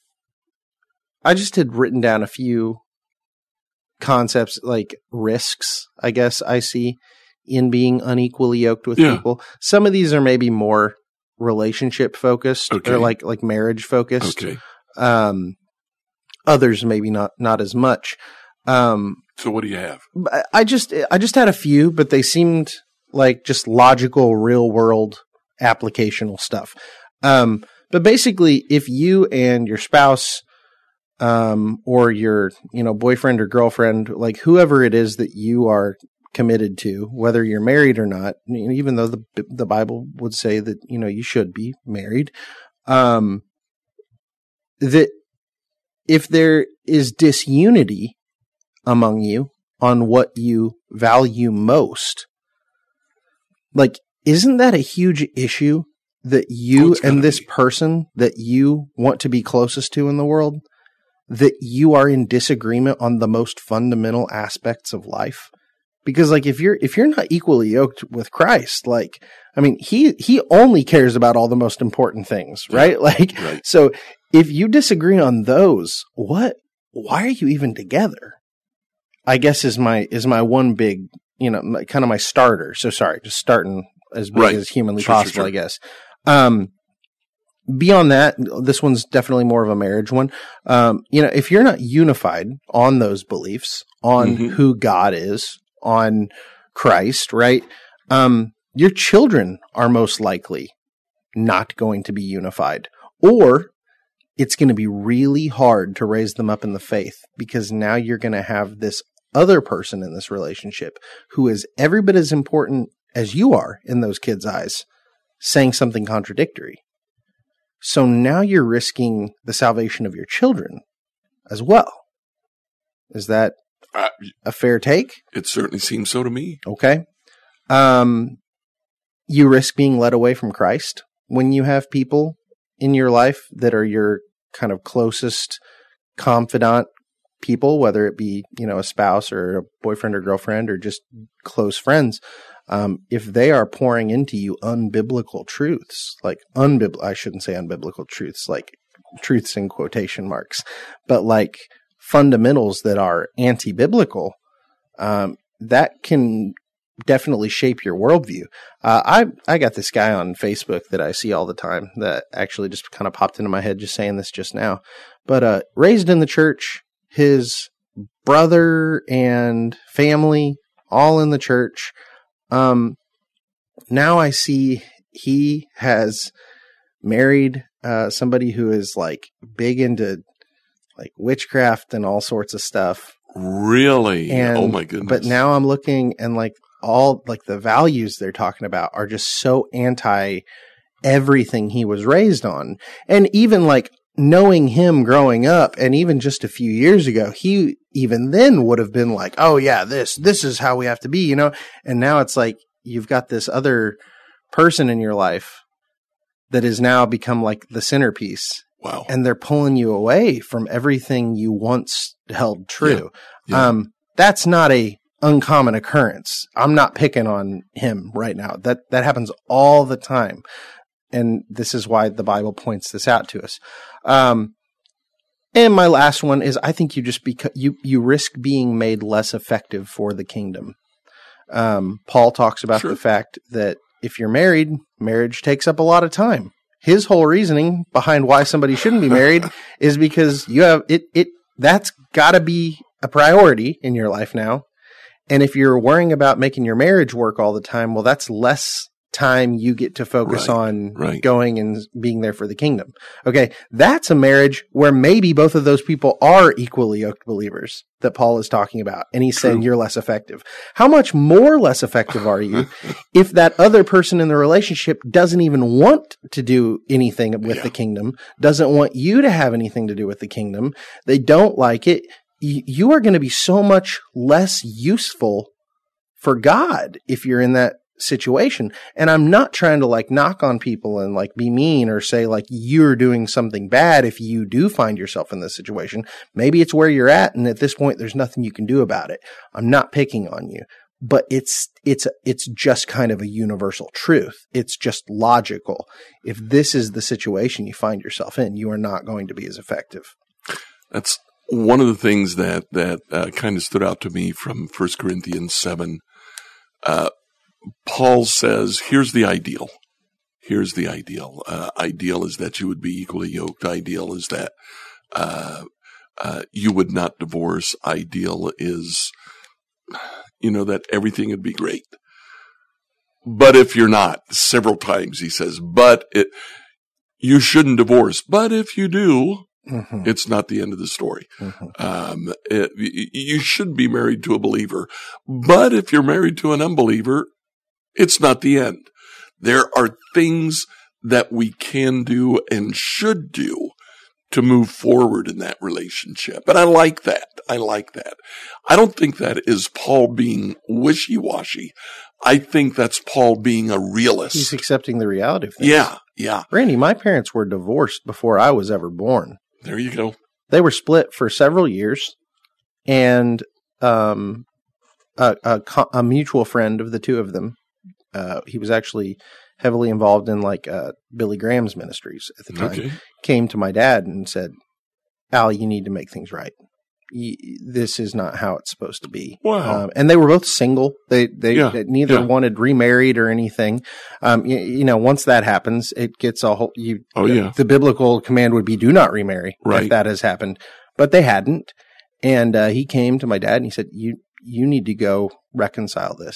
Speaker 2: I just had written down a few concepts like risks, I guess I see in being unequally yoked with
Speaker 3: Yeah.
Speaker 2: people. Some of these are maybe more relationship focused
Speaker 3: Okay.
Speaker 2: or like, like marriage focused.
Speaker 3: Okay.
Speaker 2: Um, others maybe not, not as much. Um,
Speaker 3: So what do you have?
Speaker 2: I- I just I just had a few, but they seemed like just logical, real world applicational stuff. Um, but basically, if you and your spouse, um, or your you know boyfriend or girlfriend, like whoever it is that you are committed to, whether you're married or not, even though the the Bible would say that you know you should be married, um, that if there is disunity among you on what you value most, like, isn't that a huge issue that you
Speaker 3: Oh, it's gotta
Speaker 2: and this
Speaker 3: be.
Speaker 2: person that you want to be closest to in the world, that you are in disagreement on the most fundamental aspects of life? Because like, if you're, if you're not equally yoked with Christ, like, I mean, he, he only cares about all the most important things, right? Like,
Speaker 3: Right.
Speaker 2: so if you disagree on those, what, why are you even together? I guess is my is my one big, you know, my, kind of my starter. So sorry, just starting as big
Speaker 3: Right.
Speaker 2: as humanly
Speaker 3: Sure, sure,
Speaker 2: possible,
Speaker 3: sure.
Speaker 2: I guess. Um, beyond that, this one's definitely more of a marriage one. Um, you know, if you're not unified on those beliefs, on
Speaker 3: Mhm.
Speaker 2: who God is, on Christ, right? Um, your children are most likely not going to be unified. Or it's going to be really hard to raise them up in the faith, because now you're going to have this other person in this relationship who is every bit as important as you are in those kids' eyes, saying something contradictory. So now you're risking the salvation of your children as well. Is that
Speaker 3: Uh,
Speaker 2: a fair take?
Speaker 3: it certainly seems so to me.
Speaker 2: Okay. Um, you risk being led away from Christ when you have people in your life that are your kind of closest confidant people, whether it be, you know, a spouse or a boyfriend or girlfriend or just close friends. Um, if they are pouring into you unbiblical truths, like unbiblical, I shouldn't say unbiblical truths, like truths in quotation marks, but like fundamentals that are anti-biblical, um, that can definitely shape your worldview. Uh, I, I got this guy on Facebook that I see all the time that actually just kind of popped into my head just saying this just now, but, uh, raised in the church, his brother and family all in the church. Um, now I see he has married, uh, somebody who is like big into like witchcraft and all sorts of stuff.
Speaker 3: Really?
Speaker 2: And,
Speaker 3: oh my goodness.
Speaker 2: But now I'm looking and like all like the values they're talking about are just so anti everything he was raised on. And even like knowing him growing up and even just a few years ago, he even then would have been like, oh yeah, this, this is how we have to be, you know? And now it's like, you've got this other person in your life that has now become like the centerpiece.
Speaker 3: Wow.
Speaker 2: And they're pulling you away from everything you once held true.
Speaker 3: Yeah. Yeah.
Speaker 2: Um, that's not a uncommon occurrence. I'm not picking on him right now. That, that happens all the time. And this is why the Bible points this out to us. Um, and my last one is, I think you just beca- you, you risk being made less effective for the kingdom. Um, Paul talks about
Speaker 3: Sure.
Speaker 2: the fact that if you're married, marriage takes up a lot of time. His whole reasoning behind why somebody shouldn't be married is because you have it, it, that's gotta be a priority in your life now. And if you're worrying about making your marriage work all the time, well, that's less time you get to focus
Speaker 3: Right,
Speaker 2: on
Speaker 3: right.
Speaker 2: going and being there for the kingdom. Okay. That's a marriage where maybe both of those people are equally yoked believers that Paul is talking about. And he's
Speaker 3: True.
Speaker 2: saying you're less effective. How much more less effective are you if that other person in the relationship doesn't even want to do anything with
Speaker 3: Yeah.
Speaker 2: the kingdom, doesn't want you to have anything to do with the kingdom? They don't like it. Y- You are going to be so much less useful for God if you're in that situation. And I'm not trying to like knock on people and like be mean or say like you're doing something bad if you do find yourself in this situation. Maybe it's where you're at, and at this point there's nothing you can do about it. I'm not picking on you, but it's it's it's just kind of a universal truth. It's just logical. If this is the situation you find yourself in, you are not going to be as effective.
Speaker 3: That's one of the things that that uh, kind of stood out to me from First Corinthians seven. Uh, Paul says, here's the ideal. Here's the ideal. Uh, ideal is that you would be equally yoked. Ideal is that uh, uh, you would not divorce. Ideal is, you know, that everything would be great. But if you're not, several times he says, but it, you shouldn't divorce. But if you do,
Speaker 2: Mm-hmm.
Speaker 3: it's not the end of the story.
Speaker 2: Mm-hmm.
Speaker 3: Um, it, you should be married to a believer. But if you're married to an unbeliever, it's not the end. There are things that we can do and should do to move forward in that relationship. And I like that. I like that. I don't think that is Paul being wishy-washy. I think that's Paul being a realist.
Speaker 2: He's accepting the reality of things.
Speaker 3: Yeah, yeah.
Speaker 2: Randy, my parents were divorced before I was ever born.
Speaker 3: There you go.
Speaker 2: They were split for several years, and um, a, a, co- a mutual friend of the two of them, uh, he was actually heavily involved in like uh, Billy Graham's ministries at the time,
Speaker 3: Okay.
Speaker 2: came to my dad and said, Al, you need to make things right. Y- This is not how it's supposed to be.
Speaker 3: Wow.
Speaker 2: Um, and they were both single. They they,
Speaker 3: Yeah,
Speaker 2: they neither
Speaker 3: yeah.
Speaker 2: wanted remarried or anything. Um, you, you know, once that happens, it gets a whole. You,
Speaker 3: Oh, yeah.
Speaker 2: The biblical command would be do not remarry
Speaker 3: Right.
Speaker 2: if that has happened, but they hadn't. And uh, he came to my dad and he said, "You you need to go reconcile this.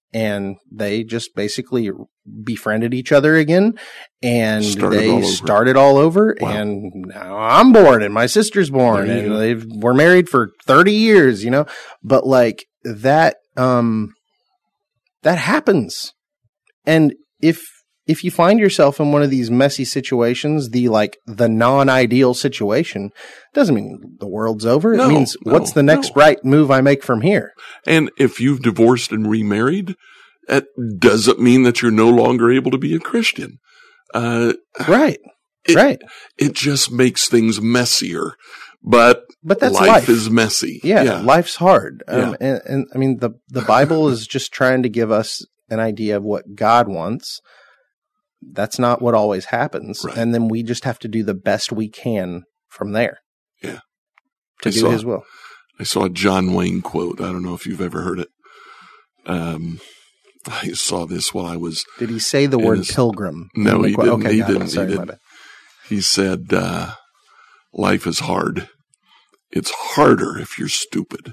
Speaker 2: and they just basically befriended each other again, and
Speaker 3: Started
Speaker 2: they
Speaker 3: all over.
Speaker 2: started all over.
Speaker 3: Wow.
Speaker 2: And now I'm born, and my sister's born,
Speaker 3: There you
Speaker 2: and
Speaker 3: go.
Speaker 2: they've we're married for thirty years, you know. But like that, um, that happens, and if if you find yourself in one of these messy situations, the like the non-ideal situation, doesn't mean the world's over.
Speaker 3: No,
Speaker 2: it means
Speaker 3: no,
Speaker 2: what's the next
Speaker 3: no.
Speaker 2: right move I make from here.
Speaker 3: And if you've divorced and remarried, that doesn't mean that you're no longer able to be a Christian. Uh,
Speaker 2: Right.
Speaker 3: it,
Speaker 2: right.
Speaker 3: It just makes things messier. But,
Speaker 2: But that's
Speaker 3: life,
Speaker 2: life.
Speaker 3: is messy.
Speaker 2: Yeah,
Speaker 3: yeah.
Speaker 2: life's hard. Um,
Speaker 3: Yeah.
Speaker 2: and, and I mean, the, the Bible is just trying to give us an idea of what God wants. That's not what always happens.
Speaker 3: Right.
Speaker 2: And then we just have to do the best we can from there.
Speaker 3: Yeah.
Speaker 2: To
Speaker 3: I
Speaker 2: do
Speaker 3: saw-
Speaker 2: his will.
Speaker 3: I saw a John Wayne quote. I don't know if you've ever heard it. Um, I saw this while I was,
Speaker 2: Did he say the
Speaker 3: in
Speaker 2: word
Speaker 3: his-
Speaker 2: pilgrim?
Speaker 3: No,
Speaker 2: in the
Speaker 3: he
Speaker 2: qu-
Speaker 3: didn't.
Speaker 2: Okay,
Speaker 3: He
Speaker 2: got it.
Speaker 3: didn't. He
Speaker 2: Sorry, my
Speaker 3: didn't.
Speaker 2: bad.
Speaker 3: he said, uh, life is hard. It's harder if you're stupid.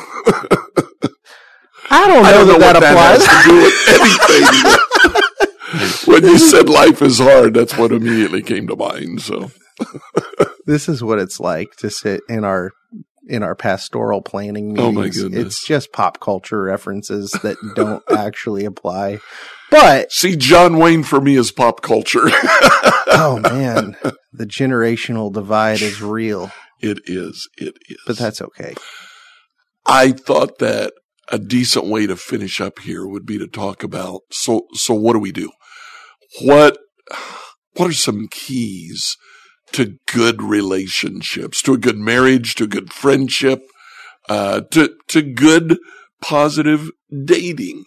Speaker 2: I don't know
Speaker 3: I don't know
Speaker 2: that
Speaker 3: what
Speaker 2: that
Speaker 3: that
Speaker 2: applies.
Speaker 3: has to do with anything. When you said life is hard, that's what immediately came to mind. So
Speaker 2: This is what it's like to sit in our in our pastoral planning meetings.
Speaker 3: Oh, my goodness.
Speaker 2: It's just pop culture references that don't actually apply. But
Speaker 3: see, John Wayne for me is pop culture.
Speaker 2: oh man, the generational divide is real.
Speaker 3: It is. It is.
Speaker 2: But that's okay.
Speaker 3: I thought that a decent way to finish up here would be to talk about, so, so what do we do? What, what are some keys to good relationships, to a good marriage, to a good friendship, uh, to, to good positive dating?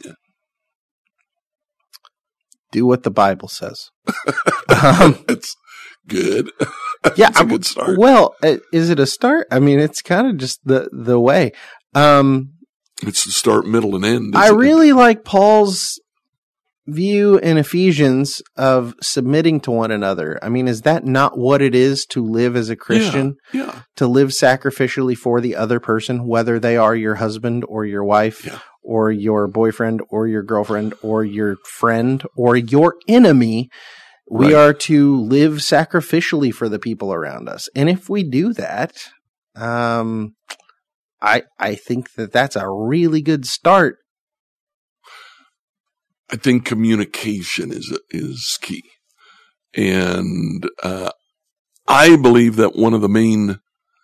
Speaker 2: Do what the Bible says. um,
Speaker 3: It's good.
Speaker 2: yeah,
Speaker 3: It's a
Speaker 2: I'm-
Speaker 3: good start.
Speaker 2: Well, uh, is it a start? I mean, it's kind of just the the way. Um,
Speaker 3: It's the start, middle, and end.
Speaker 2: I
Speaker 3: isn't it?
Speaker 2: really like Paul's view in Ephesians of submitting to one another. I mean, is that not what it is to live as a Christian?
Speaker 3: Yeah.
Speaker 2: To live sacrificially for the other person, whether they are your husband or your wife
Speaker 3: Yeah.
Speaker 2: or your boyfriend or your girlfriend or your friend or your enemy. We
Speaker 3: Right.
Speaker 2: are to live sacrificially for the people around us. And if we do that, um, I, I think that that's a really good start.
Speaker 3: I think communication is is key, and uh, I believe that one of the main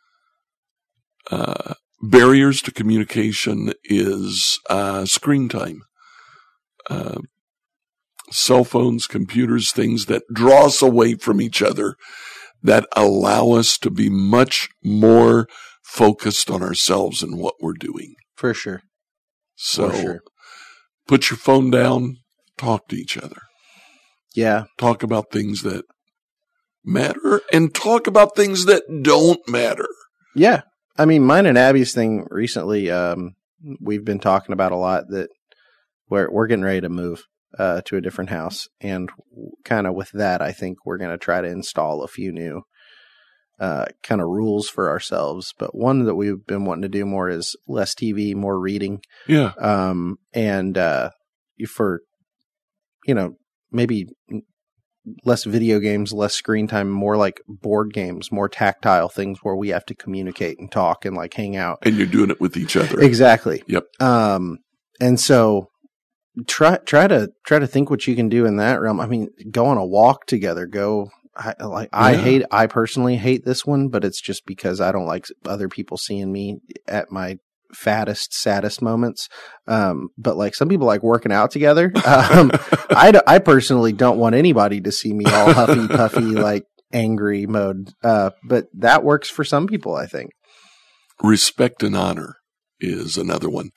Speaker 3: uh, barriers to communication is uh, screen time, uh, cell phones, computers, things that draw us away from each other, that allow us to be much more focused on ourselves and what we're doing.
Speaker 2: For sure.
Speaker 3: So,
Speaker 2: For sure.
Speaker 3: put your phone down, talk to each other.
Speaker 2: Yeah.
Speaker 3: Talk about things that matter and talk about things that don't matter.
Speaker 2: Yeah. I mean, mine and Abby's thing recently, um, we've been talking about a lot that we're, we're getting ready to move uh, to a different house. And kind of with that, I think we're going to try to install a few new uh, kind of rules for ourselves. But one that we've been wanting to do more is less T V, more reading.
Speaker 3: Yeah.
Speaker 2: Um, and uh, for, you know, maybe less video games, less screen time, more like board games, more tactile things where we have to communicate and talk and like hang out.
Speaker 3: And you're doing it with each other.
Speaker 2: Exactly.
Speaker 3: Yep.
Speaker 2: Um, and so try, try to, try to think what you can do in that realm. I mean, go on a walk together, go, I, like, I
Speaker 3: Yeah.
Speaker 2: hate, I personally hate this one, but it's just because I don't like other people seeing me at my fattest, saddest moments. Um, but like some people like working out together. Um, I, d- I personally don't want anybody to see me all huffy puffy, like angry mode. Uh, but that works for some people, I think.
Speaker 3: Respect and honor is another one.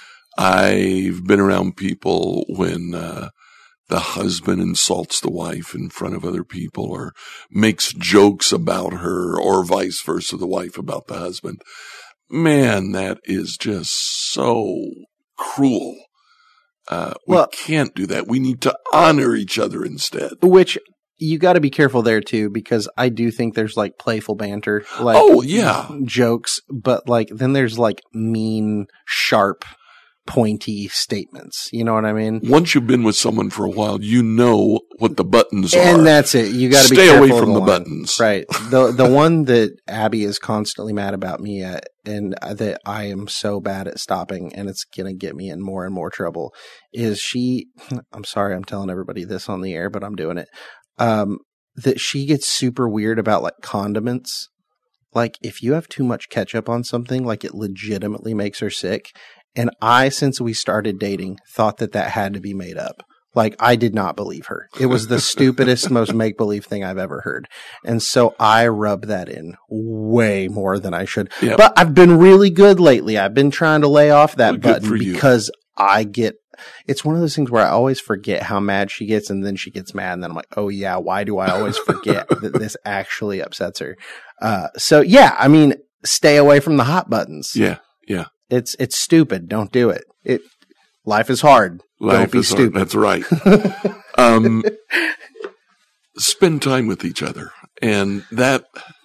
Speaker 3: I've been around people when uh, the husband insults the wife in front of other people or makes jokes about her or vice versa, the wife about the husband. Man, that is just so cruel. Uh, we
Speaker 2: Well-
Speaker 3: can't do that. We need to honor each other instead.
Speaker 2: Which you got to be careful there too, because I do think there's like playful banter, like
Speaker 3: Oh, yeah.
Speaker 2: jokes, but like then there's like mean, sharp pointy statements. You know what I mean?
Speaker 3: Once you've been with someone for a while, you know what the buttons are.
Speaker 2: And that's it. You got to be
Speaker 3: Stay
Speaker 2: careful
Speaker 3: away from
Speaker 2: of the,
Speaker 3: the
Speaker 2: line.
Speaker 3: buttons.
Speaker 2: Right. The the one that Abby is constantly mad about me at, and that I am so bad at stopping, and it's going to get me in more and more trouble, is she, I'm sorry I'm telling everybody this on the air, but I'm doing it, um, that she gets super weird about like condiments. Like if you have too much ketchup on something, like it legitimately makes her sick. And I, since we started dating, thought that that had to be made up. Like, I did not believe her. It was the stupidest, most make-believe thing I've ever heard. And so I rub that in way more than I should. Yep. But I've been really good lately. I've been trying to lay off that
Speaker 3: well,
Speaker 2: button because I get, it's one of those things where I always forget how mad she gets, and then she gets mad, and then I'm like, oh yeah, why do I always forget that this actually upsets her? Uh, so yeah, I mean, stay away from the hot buttons.
Speaker 3: Yeah, yeah.
Speaker 2: It's it's stupid. Don't do it. It life is hard.
Speaker 3: Life
Speaker 2: Don't be
Speaker 3: is
Speaker 2: stupid.
Speaker 3: Hard. That's right. um, spend time with each other, and that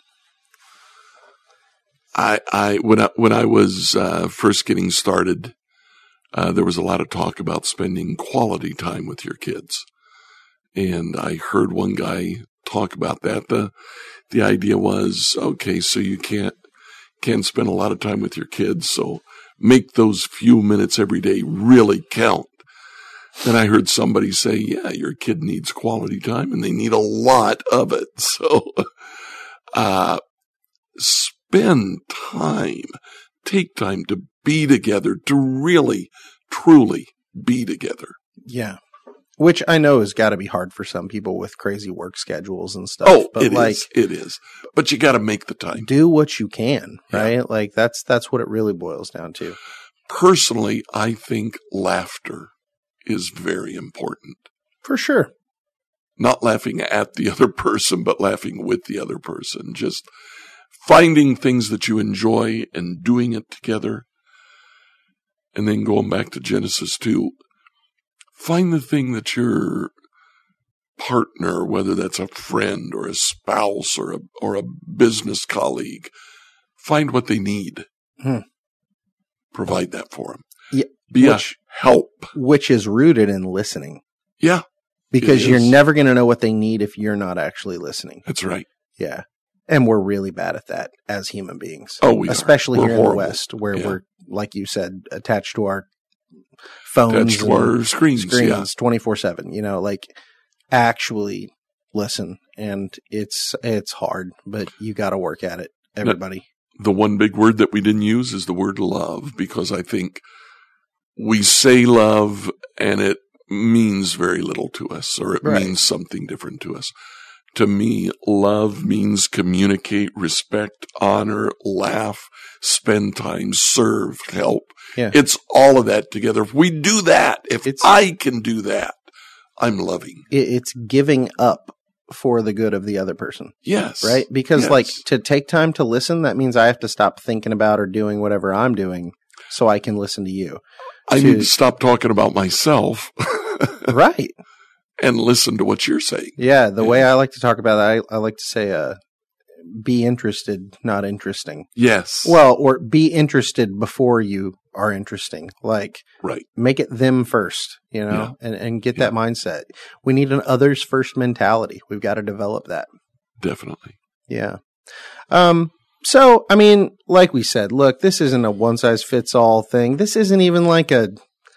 Speaker 3: I I when I when I was uh, first getting started, uh, there was a lot of talk about spending quality time with your kids, and I heard one guy talk about that. the The idea was, okay, so you can't can't spend a lot of time with your kids, so make those few minutes every day really count. Then I heard somebody say, yeah, your kid needs quality time, and they need a lot of it. So uh, spend time. Take time to be together, to really, truly be together.
Speaker 2: Yeah. Which I know has got to be hard for some people with crazy work schedules and stuff.
Speaker 3: Oh,
Speaker 2: but
Speaker 3: it
Speaker 2: like,
Speaker 3: is. It is. But you got to make the time.
Speaker 2: Do what you can, right?
Speaker 3: Yeah.
Speaker 2: Like that's that's what it really boils down to.
Speaker 3: Personally, I think laughter is very important.
Speaker 2: For sure.
Speaker 3: Not laughing at the other person, but laughing with the other person. Just finding things that you enjoy and doing it together. And then going back to Genesis two, find the thing that your partner, whether that's a friend or a spouse or a, or a business colleague, find what they need.
Speaker 2: Hmm.
Speaker 3: Provide that for them.
Speaker 2: Yeah,
Speaker 3: Be
Speaker 2: which,
Speaker 3: a help.
Speaker 2: Which is rooted in listening.
Speaker 3: Yeah.
Speaker 2: Because you're never going to know what they need if you're not actually listening.
Speaker 3: That's right.
Speaker 2: Yeah. And we're really bad at that as human beings.
Speaker 3: Oh, we
Speaker 2: Especially
Speaker 3: are.
Speaker 2: here
Speaker 3: horrible.
Speaker 2: in the West, where
Speaker 3: yeah.
Speaker 2: we're, like you said, attached to our phones.
Speaker 3: Attached to our screens.
Speaker 2: Screens
Speaker 3: yeah.
Speaker 2: twenty-four seven. You know, like actually listen. And it's, it's hard, but you got to work at it. Everybody.
Speaker 3: Now, the one big word that we didn't use is the word love, because I think we say love and it means very little to us, or it
Speaker 2: right.
Speaker 3: means something different to us. To me, love means communicate, respect, honor, laugh, spend time, serve, help.
Speaker 2: Yeah.
Speaker 3: It's all of that together. If we do that, if
Speaker 2: it's,
Speaker 3: I can do that, I'm loving.
Speaker 2: It's giving up for the good of the other person.
Speaker 3: Yes.
Speaker 2: Right? Because
Speaker 3: yes.
Speaker 2: like to take time to listen, that means I have to stop thinking about or doing whatever I'm doing so I can listen to you.
Speaker 3: I
Speaker 2: to,
Speaker 3: need to stop talking about myself.
Speaker 2: Right.
Speaker 3: And listen to what you're saying.
Speaker 2: Yeah. The yeah. way I like to talk about it, I, I like to say, uh, be interested, not interesting.
Speaker 3: Yes.
Speaker 2: Well, or be interested before you are interesting. Like,
Speaker 3: right.
Speaker 2: Make it them first, you know, yeah. and, and get yeah. that mindset. We need an others first mentality. We've got to develop that.
Speaker 3: Definitely.
Speaker 2: Yeah. Um, so, I mean, like we said, look, this isn't a one size fits all thing. This isn't even like a,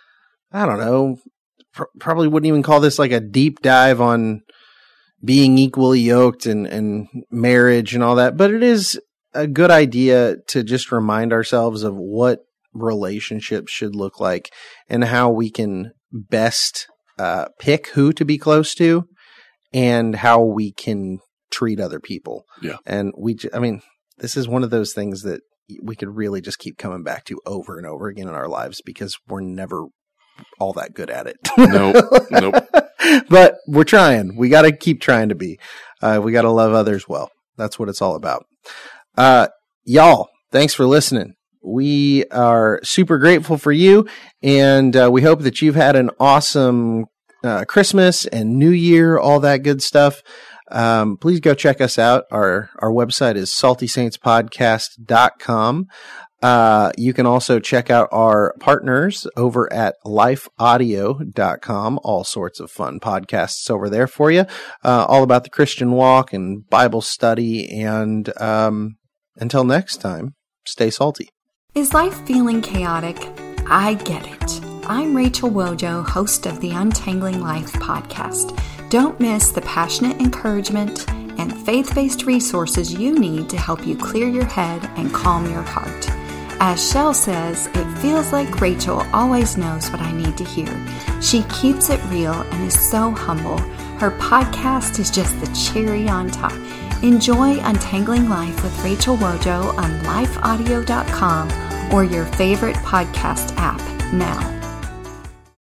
Speaker 2: I don't know, pr- probably wouldn't even call this like a deep dive on being equally yoked and, and marriage and all that. But it is a good idea to just remind ourselves of what relationships should look like and how we can best uh, pick who to be close to and how we can treat other people.
Speaker 3: Yeah.
Speaker 2: And we, I mean, this is one of those things that we could really just keep coming back to over and over again in our lives because we're never all that good at it.
Speaker 3: No, nope.
Speaker 2: But we're trying. We got to keep trying to be. Uh, we got to love others well. That's what it's all about. Uh, y'all, thanks for listening. We are super grateful for you, and uh, we hope that you've had an awesome uh, Christmas and New Year, all that good stuff. Um, please go check us out. Our our website is salty saints podcast dot com. Uh, you can also check out our partners over at life audio dot com. All sorts of fun podcasts over there for you, uh, all about the Christian walk and Bible study. And um, until next time, stay salty.
Speaker 1: Is life feeling chaotic? I get it. I'm Rachel Wojo, host of the Untangling Life podcast. Don't miss the passionate encouragement and faith-based resources you need to help you clear your head and calm your heart. As Shell says, it feels like Rachel always knows what I need to hear. She keeps it real and is so humble. Her podcast is just the cherry on top. Enjoy Untangling Life with Rachel Wojo on life audio dot com or your favorite podcast app now.